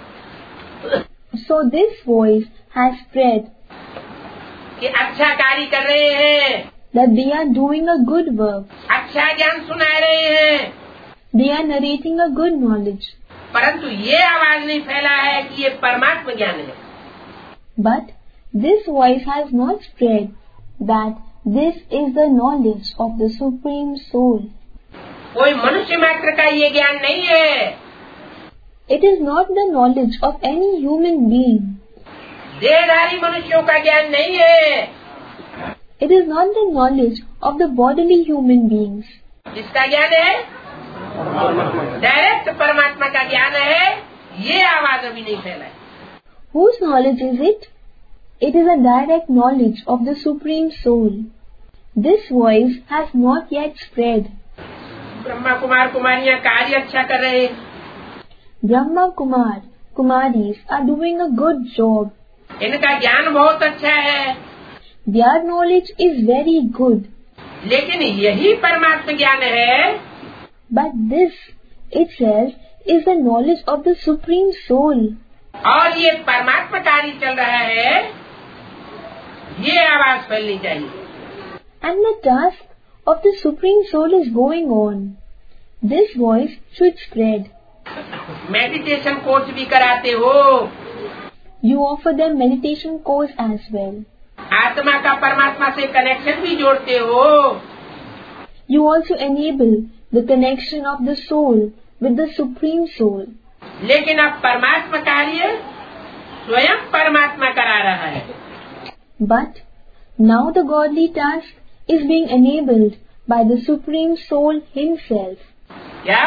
So this voice has spread कि अच्छा कार्य कर रहे हैं, that they are doing a good work. अच्छा ज्ञान सुना रहे हैं, They are narrating a good knowledge. परंतु ये आवाज नहीं फैला है कि ये परमात्मा ज्ञान है. But this voice has not spread that this is the knowledge of the Supreme Soul. कोई मनुष्य मात्र का ये ज्ञान नहीं है. It is not the knowledge of any human being. देहधारी मनुष्यों का ज्ञान नहीं है. It is not the knowledge of the bodily human beings. जिसका ज्ञान है डायरेक्ट परमात्मा का ज्ञान है, ये आवाज अभी नहीं फैला है. Whose knowledge is it? It is a direct knowledge of the Supreme Soul. This voice has not yet spread. Brahma Kumar कुमारियां कार्य अच्छा कर रहे हैं. Brahma Kumar, Kumaris are doing a good job. इनका ज्ञान बहुत अच्छा है, Their knowledge is very good. लेकिन यही परमात्मा ज्ञान है But this itself is the knowledge of the Supreme Soul. और ये परमात्मा कार्य चल रहा है. ये आवाज फैलनी चाहिए. And the task of the Supreme Soul is going on. This voice should spread. Meditation course भी कराते हो, You offer them meditation course as well. आत्मा का परमात्मा से कनेक्शन भी जोड़ते हो, You also enable the connection of the soul with the Supreme Soul. लेकिन अब परमात्मा कार्य स्वयं परमात्मा करा रहा है. But now the godly task is being enabled by the Supreme Soul Himself. क्या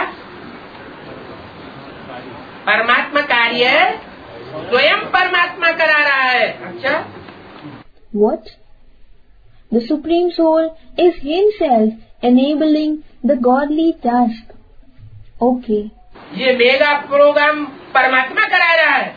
परमात्मा कार्य स्वयं परमात्मा करा रहा है? अच्छा, What? The Supreme Soul is Himself enabling the godly task. Okay. ये मेगा प्रोग्राम परमात्मा करा रहा है,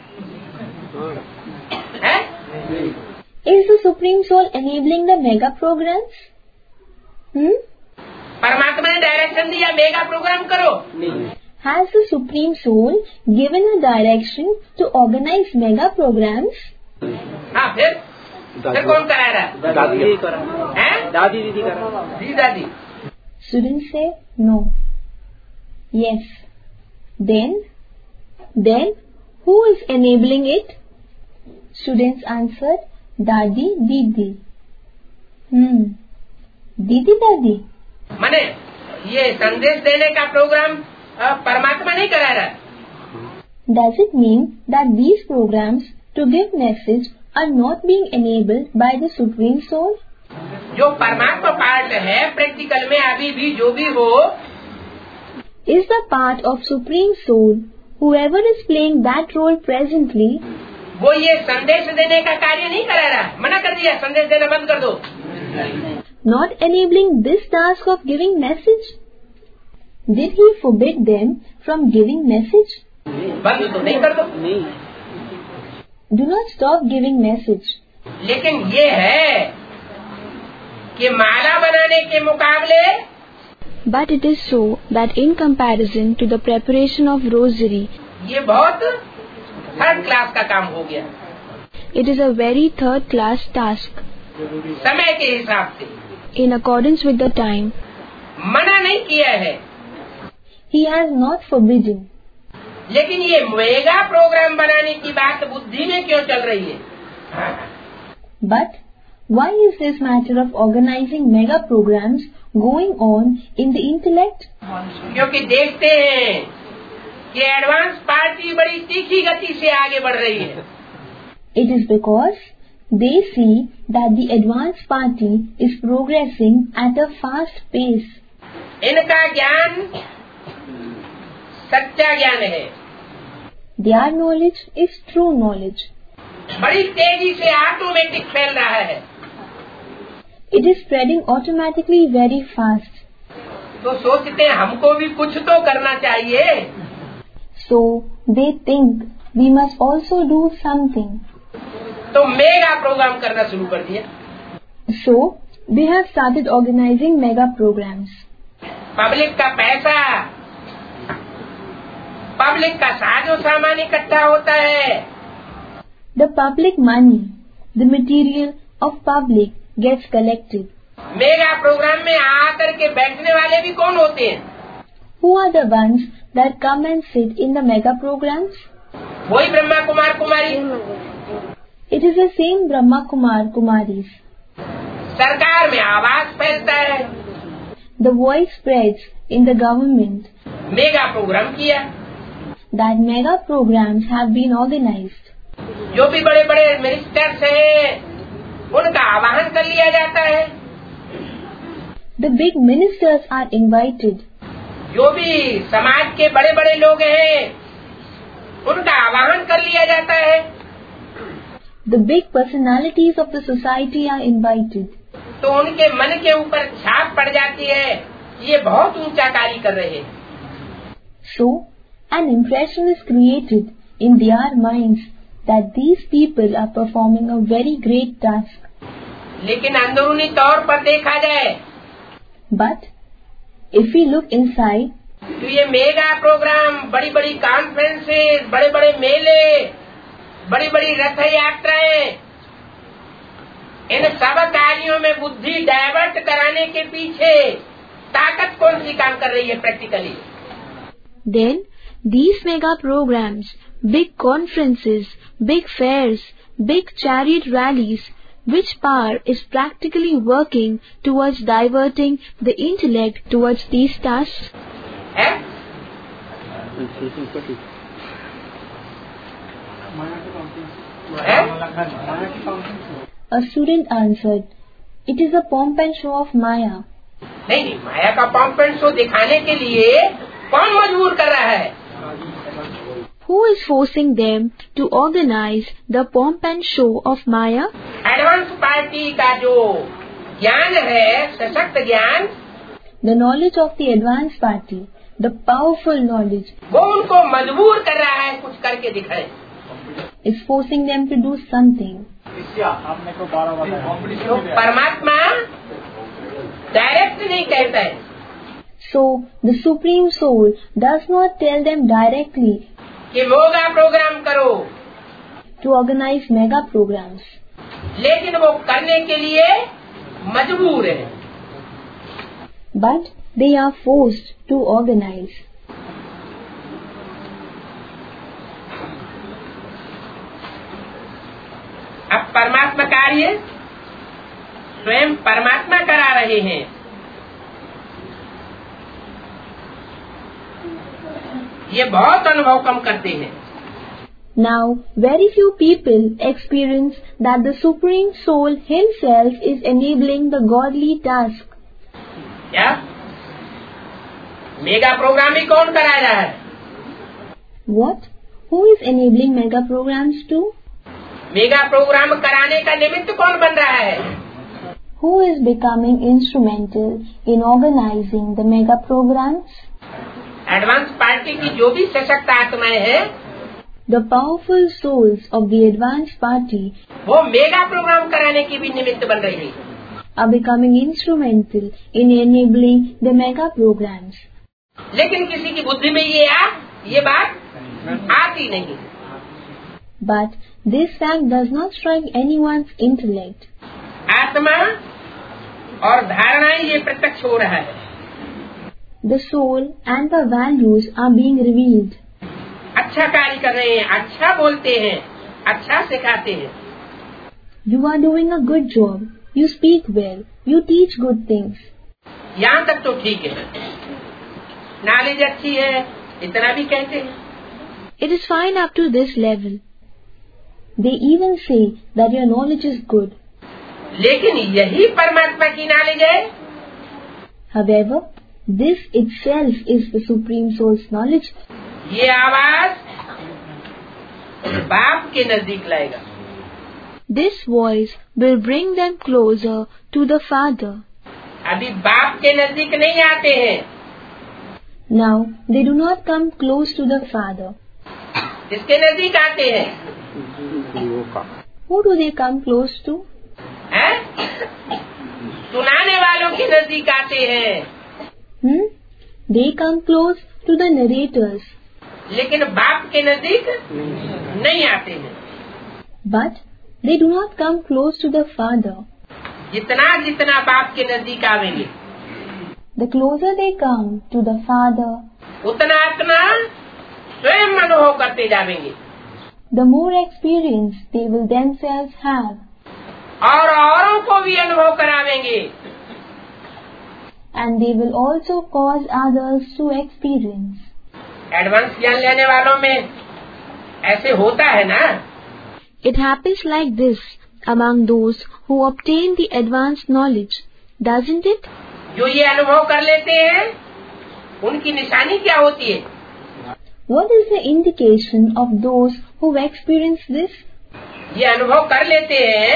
है? Is the Supreme Soul enabling the mega programs? Hmm? परमात्मा ने डायरेक्शन दिया मेगा प्रोग्राम करो. Has the Supreme Soul given a direction to organize mega programs? हाँ, फिर फिर कौन करा रहा है? दादी हैं? दादी दीदी करा. दी दादी. Students say no. Yes. Then? Then who is enabling it? Students answered, Dadi, Didi. Hmm. Didi, Dadi. माने ये संदेश देने का प्रोग्राम अ, परमात्मा नहीं करा रहा. Does it mean that these programs to give message are not being enabled by the Supreme Soul? जो परमात्मा पार्ट है प्रैक्टिकल में अभी भी जो भी हो, Is the part of Supreme Soul, whoever is playing that role presently, वो ये संदेश देने का कार्य नहीं करा रहा. मना कर दिया, संदेश देना बंद कर दो. not enabling this task of giving message? Did he forbid them from giving message? बंद तो नहीं कर दो. Do not stop giving message. लेकिन ये है कि माला बनाने के मुकाबले But it is so that in comparison to the preparation of rosary, ये बहुत थर्ड क्लास का काम हो गया. it is a very third class task. समय के हिसाब से In accordance with the time, मना नहीं किया है, he has not forbidden. लेकिन ये मेगा प्रोग्राम बनाने की बात बुद्धि में क्यों चल रही है? But why is this matter of organizing mega programs going on in the intellect? क्योंकि देखते हैं कि एडवांस पार्टी बड़ी तीखी गति से आगे बढ़ रही है. It is because they see that the advanced party is progressing at a fast pace. इनका ज्ञान सच्चा ज्ञान है, Their knowledge is true knowledge. बड़ी तेजी से ऑटोमेटिक फैल रहा है. It is spreading automatically very fast. तो सोचते हैं हमको भी कुछ तो करना चाहिए. So they think we must also do something. तो मेगा प्रोग्राम करना शुरू कर दिया. So they have started organizing mega programs. Public का पैसा, पब्लिक का साजो सामान इकट्ठा होता है. The public money, the material of public gets collected. Mega program में आकर के बैठने वाले भी कौन होते हैं? Who are the ones that come and sit in the mega programs? वही ब्रह्मा कुमार कुमारी. It is the same Brahma Kumar Kumaris. सरकार में आवाज फैलता है. The voice spreads in the government. Mega program किया. That mega programs have been organized. जो भी बड़े बड़े मिनिस्टर्स हैं, उनका आह्वान कर लिया जाता है. The big ministers are invited. जो भी समाज के बड़े बड़े लोग हैं, उनका आह्वान कर लिया जाता है. The big personalities of the society are invited. तो उनके मन के ऊपर छाप पड़ जाती है, ये बहुत ऊंचा कार्य कर रहे हैं. So, an impression is created in their minds that these people are performing a very great task. लेकिन अंदरूनी तौर पर देखा जाए, But if we look inside, तो ये मेगा प्रोग्राम, बड़ी बड़ी कॉन्फ्रेंसेस, बड़े बड़े मेले, बड़ी बड़ी रथ यात्राएं, इन सब कार्यों में बुद्धि डाइवर्ट कराने के पीछे ताकत कौन सी काम कर रही है practically? then these mega programs, big conferences, big fairs, big chariot rallies, which power is practically working towards diverting the intellect towards these tasks? है? है? A student answered, it is a pomp and show of Maya. नहीं नहीं, माया का pump and show दिखाने के लिए कौन मजबूर कर रहा है? Who is forcing them to organize the pomp and show of Maya? Advance party का जो ज्ञान है, सशक्त ज्ञान, The knowledge of the advanced party, the powerful knowledge, वो उनको मजबूर कर रहा है कुछ करके दिखाए. is forcing them to do something. तो परमात्मा डायरेक्ट नहीं कहता है. So, the Supreme Soul does not tell them directly कि मेगा प्रोग्राम करो, to organize mega programs. लेकिन वो करने के लिए मजबूर है. But they are forced to organize. अब परमात्मा कार्य स्वयं परमात्मा करा रहे हैं. ये बहुत अनुभव कम करते हैं. Now, very few people experience that the Supreme Soul Himself is enabling the godly task. क्या मेगा प्रोग्राम ही कौन करा रहा है? What? Who is enabling mega programs too? Mega program कराने का निमित्त कौन बन रहा है? Who is becoming instrumental in organizing the mega programs? Advance party की जो भी सशक्त आत्माएं हैं, The powerful souls of the advanced party वो मेगा प्रोग्राम कराने की भी निमित्त बन रही है. are becoming instrumental in enabling the mega programs. लेकिन किसी की बुद्धि में ये आ ये बात आती नहीं. But this fact does not strike anyone's intellect. आत्मा और धारणाएं ये प्रत्यक्ष हो रहा है. The soul and the values are being revealed. अच्छा कार्य कर रहे हैं, अच्छा बोलते हैं, अच्छा सिखाते हैं. You are doing a good job. You speak well. You teach good things. यहाँ तक तो ठीक है. नॉलेज अच्छी है, इतना भी कहते हैं. It is fine up to this level. They even say that your knowledge is good. लेकिन यही परमात्मा की नॉलेज है. However, this itself is the Supreme Soul's knowledge. ये आवाज बाप के नजदीक लाएगा. This voice will bring them closer to the Father. अभी बाप के नजदीक नहीं आते हैं. Now they do not come close to the Father. किसके नजदीक आते हैं? Who do they come close to? हैं? सुनाने वालों के नजदीक आते हैं। Hmm? They come close to the narrators. लेकिन बाप के नजदीक नहीं आते हैं। But they do not come close to the Father. जितना जितना बाप के नजदीक आवेंगे, The closer they come to the Father, उतना उतना स्वयं अनुभव करते जाएंगे the more experience they will themselves have, और औरों को भी अनुभव करावेंगे। and they will also cause others to experience. Advance ज्ञान लेने वालों में ऐसे होता है ना? It happens like this among those who obtain the advanced knowledge, doesn't it? जो ये अनुभव कर लेते हैं, उनकी निशानी क्या होती है? What is the indication of those who experience this? ये अनुभव कर लेते हैं,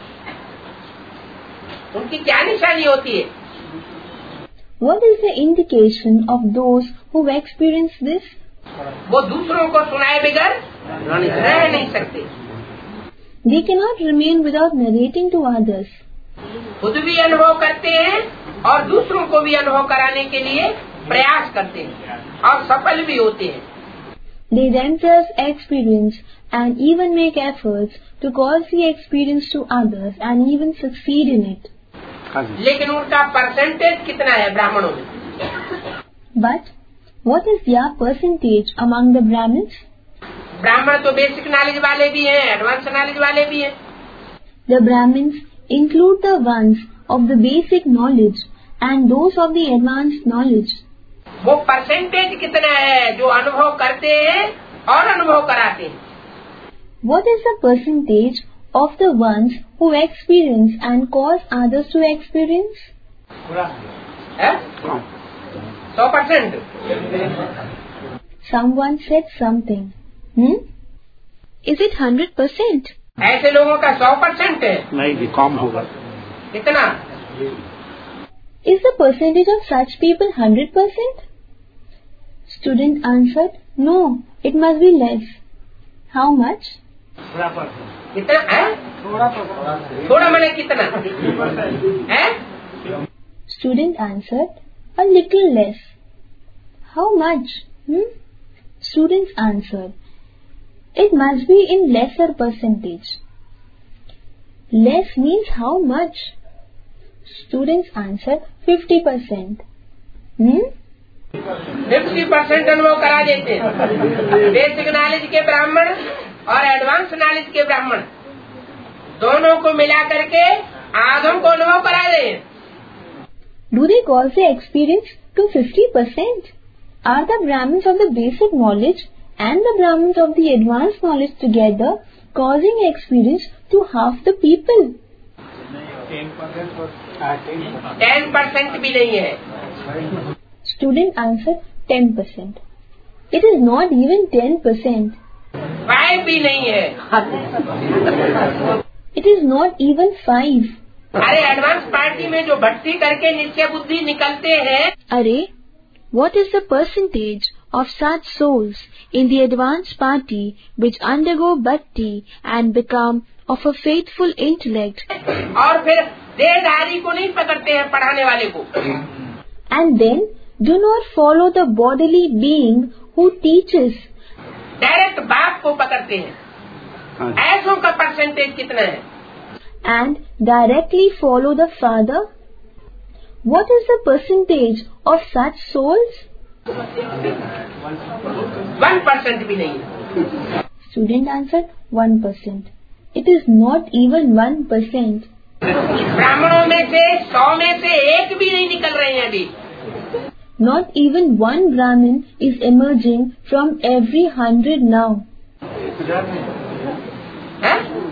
उनकी क्या निशानी होती है? What is the indication of those who experience this? वो दूसरों को सुनाए बगैर रह नहीं सकते। They cannot remain without narrating to others. खुद भी अनुभव करते हैं और दूसरों को भी अनुभव कराने के लिए प्रयास करते हैं और सफल भी होते हैं। They themselves experience and even make efforts to cause the experience to others and even succeed in it. लेकिन उनका परसेंटेज कितना है ब्राह्मणों में? But what is their percentage among the Brahmins? ब्राह्मण तो बेसिक नॉलेज वाले भी हैं, एडवांस नॉलेज वाले भी हैं। The Brahmins include the ones of the basic knowledge and those of the advanced knowledge. वो परसेंटेज कितना है जो अनुभव करते हैं और अनुभव कराते हैं? What is the percentage of the ones who experience and cause others to experience? सौ percent. Someone said something. Hmm? Is it hundred percent? ऐसे लोगों का सौ परसेंट है। नहीं, कम होगा। कितना? Is the percentage of such people hundred percent? Student answered, no, it must be less. How much? कितना है? थोड़ा मैंने कितना है? Student answered, a little less. How much? Hmm? Students answered, it must be in lesser percentage. Less means how much? Students answered, fifty percent. Hmm? Fifty percent अनुभव करा देते हैं। बेसिक नॉलेज के ब्राह्मण और एडवांस नॉलेज के ब्राह्मण दोनों को मिला करके आधों को अनुभव करा दें। Do they cause the experience to fifty percent? Are the Brahmins of the basic knowledge and the Brahmins of the advanced knowledge together causing experience to half the people? Ten percent भी नहीं है। Student answered, ten percent. It is not even ten percent. Five भी नहीं है। It is not even five. अरे advance party में जो भक्ति करके निश्चय बुद्धि निकलते हैं, Array, what is the percentage of such souls in the advanced party which undergo bhakti and become of a faithful intellect और फिर देहधारी को नहीं पकड़ते हैं, पढ़ाने वाले को, and then do not follow the bodily being who teaches, direct बाप को पकड़ते हैं। ऐसों का परसेंटेज कितना है? and directly follow the Father? What is the percentage of such souls? One percent भी नहीं है। Student answered, one percent. It is not even one percent. ब्राह्मणों में से सौ में से एक भी नहीं निकल रहे हैं अभी। Not even one Brahmin is emerging from every hundred now. है?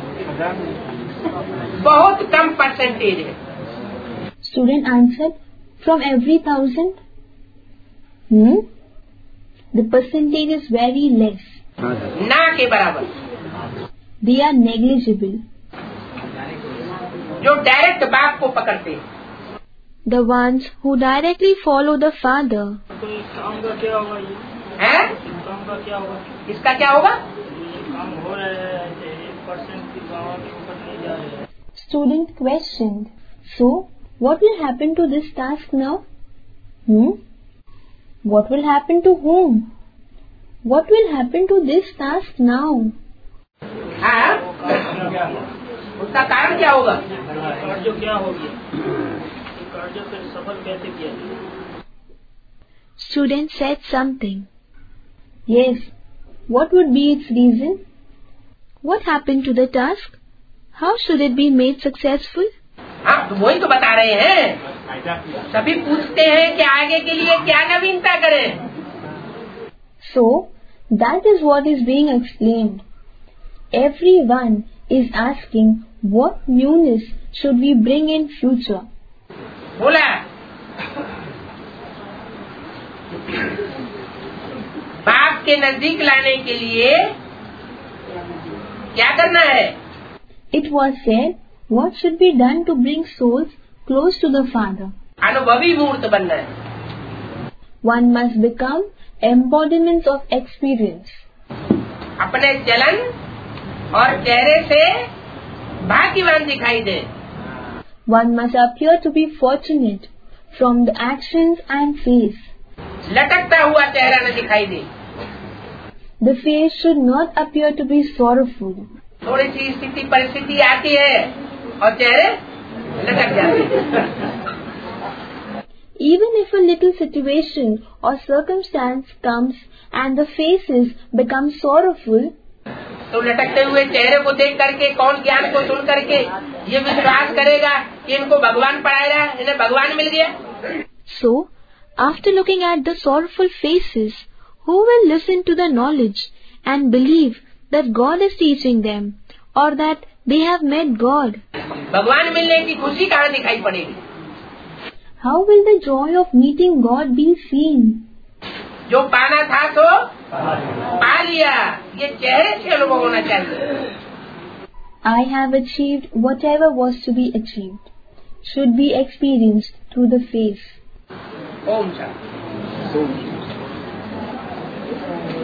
बहुत कम परसेंटेज है। Student answered, from every thousand? Hmm? The percentage is very less. ना के बराबर। They are negligible. जो डायरेक्ट बाप को पकड़ते हैं, the ones who directly follow the Father. कोई काम का क्या होगा ये? है? काम का क्या होगा? इसका क्या होगा? ये काम हो रहा है ऐसे एक परसेंट की गाँव के ऊपर नहीं जा रहे हैं. Student questioned, so what will happen to this task now? Hmm? What will happen to whom? What will happen to this task now? हाँ? उसका कारण क्या होगा? कार्य क्या हो गया? ये कार्य फिर सफल कैसे किया जाए? Student said something. Yes. What would be its reason? What happened to the task? How should it be made successful? हाँ, तो वही तो बता रहे हैं. सभी पूछते हैं कि आगे के लिए क्या नवीनता करें. So, that is what is being explained. Everyone is asking what newness should we bring in future. बोला बाप के नजदीक लाने के लिए क्या करना है? It was said, what should be done to bring souls close to the Father? अनुभवी मूर्त बनना है. One must become embodiments of experience. अपने चलन और चेहरे से भाग्यवान दिखाई दे. One must appear to be fortunate from the actions and face. लटकता हुआ चेहरा न दिखाई दे. The face should not appear to be sorrowful. थोड़ी सी स्थिति परिस्थिति आती है और चेहरे लटक जाते हैं. Even if a little situation or circumstance comes and the faces become sorrowful, तो लटकते हुए चेहरे को देख करके कौन ज्ञान को सुन करके ये विश्वास करेगा कि इनको भगवान पढ़ाएगा, इन्हें भगवान मिल गया. So, after looking at the sorrowful faces, who will listen to the knowledge and believe that God is teaching them or that they have met God? भगवान मिलने की खुशी कहाँ दिखाई पड़ेगी? How will the joy of meeting God be seen? जो पाना था तो पा लिया. ये चेहरे से अनुभव होना चाहिए. I have achieved whatever was to be achieved. Should be experienced through the face. Om Shanti.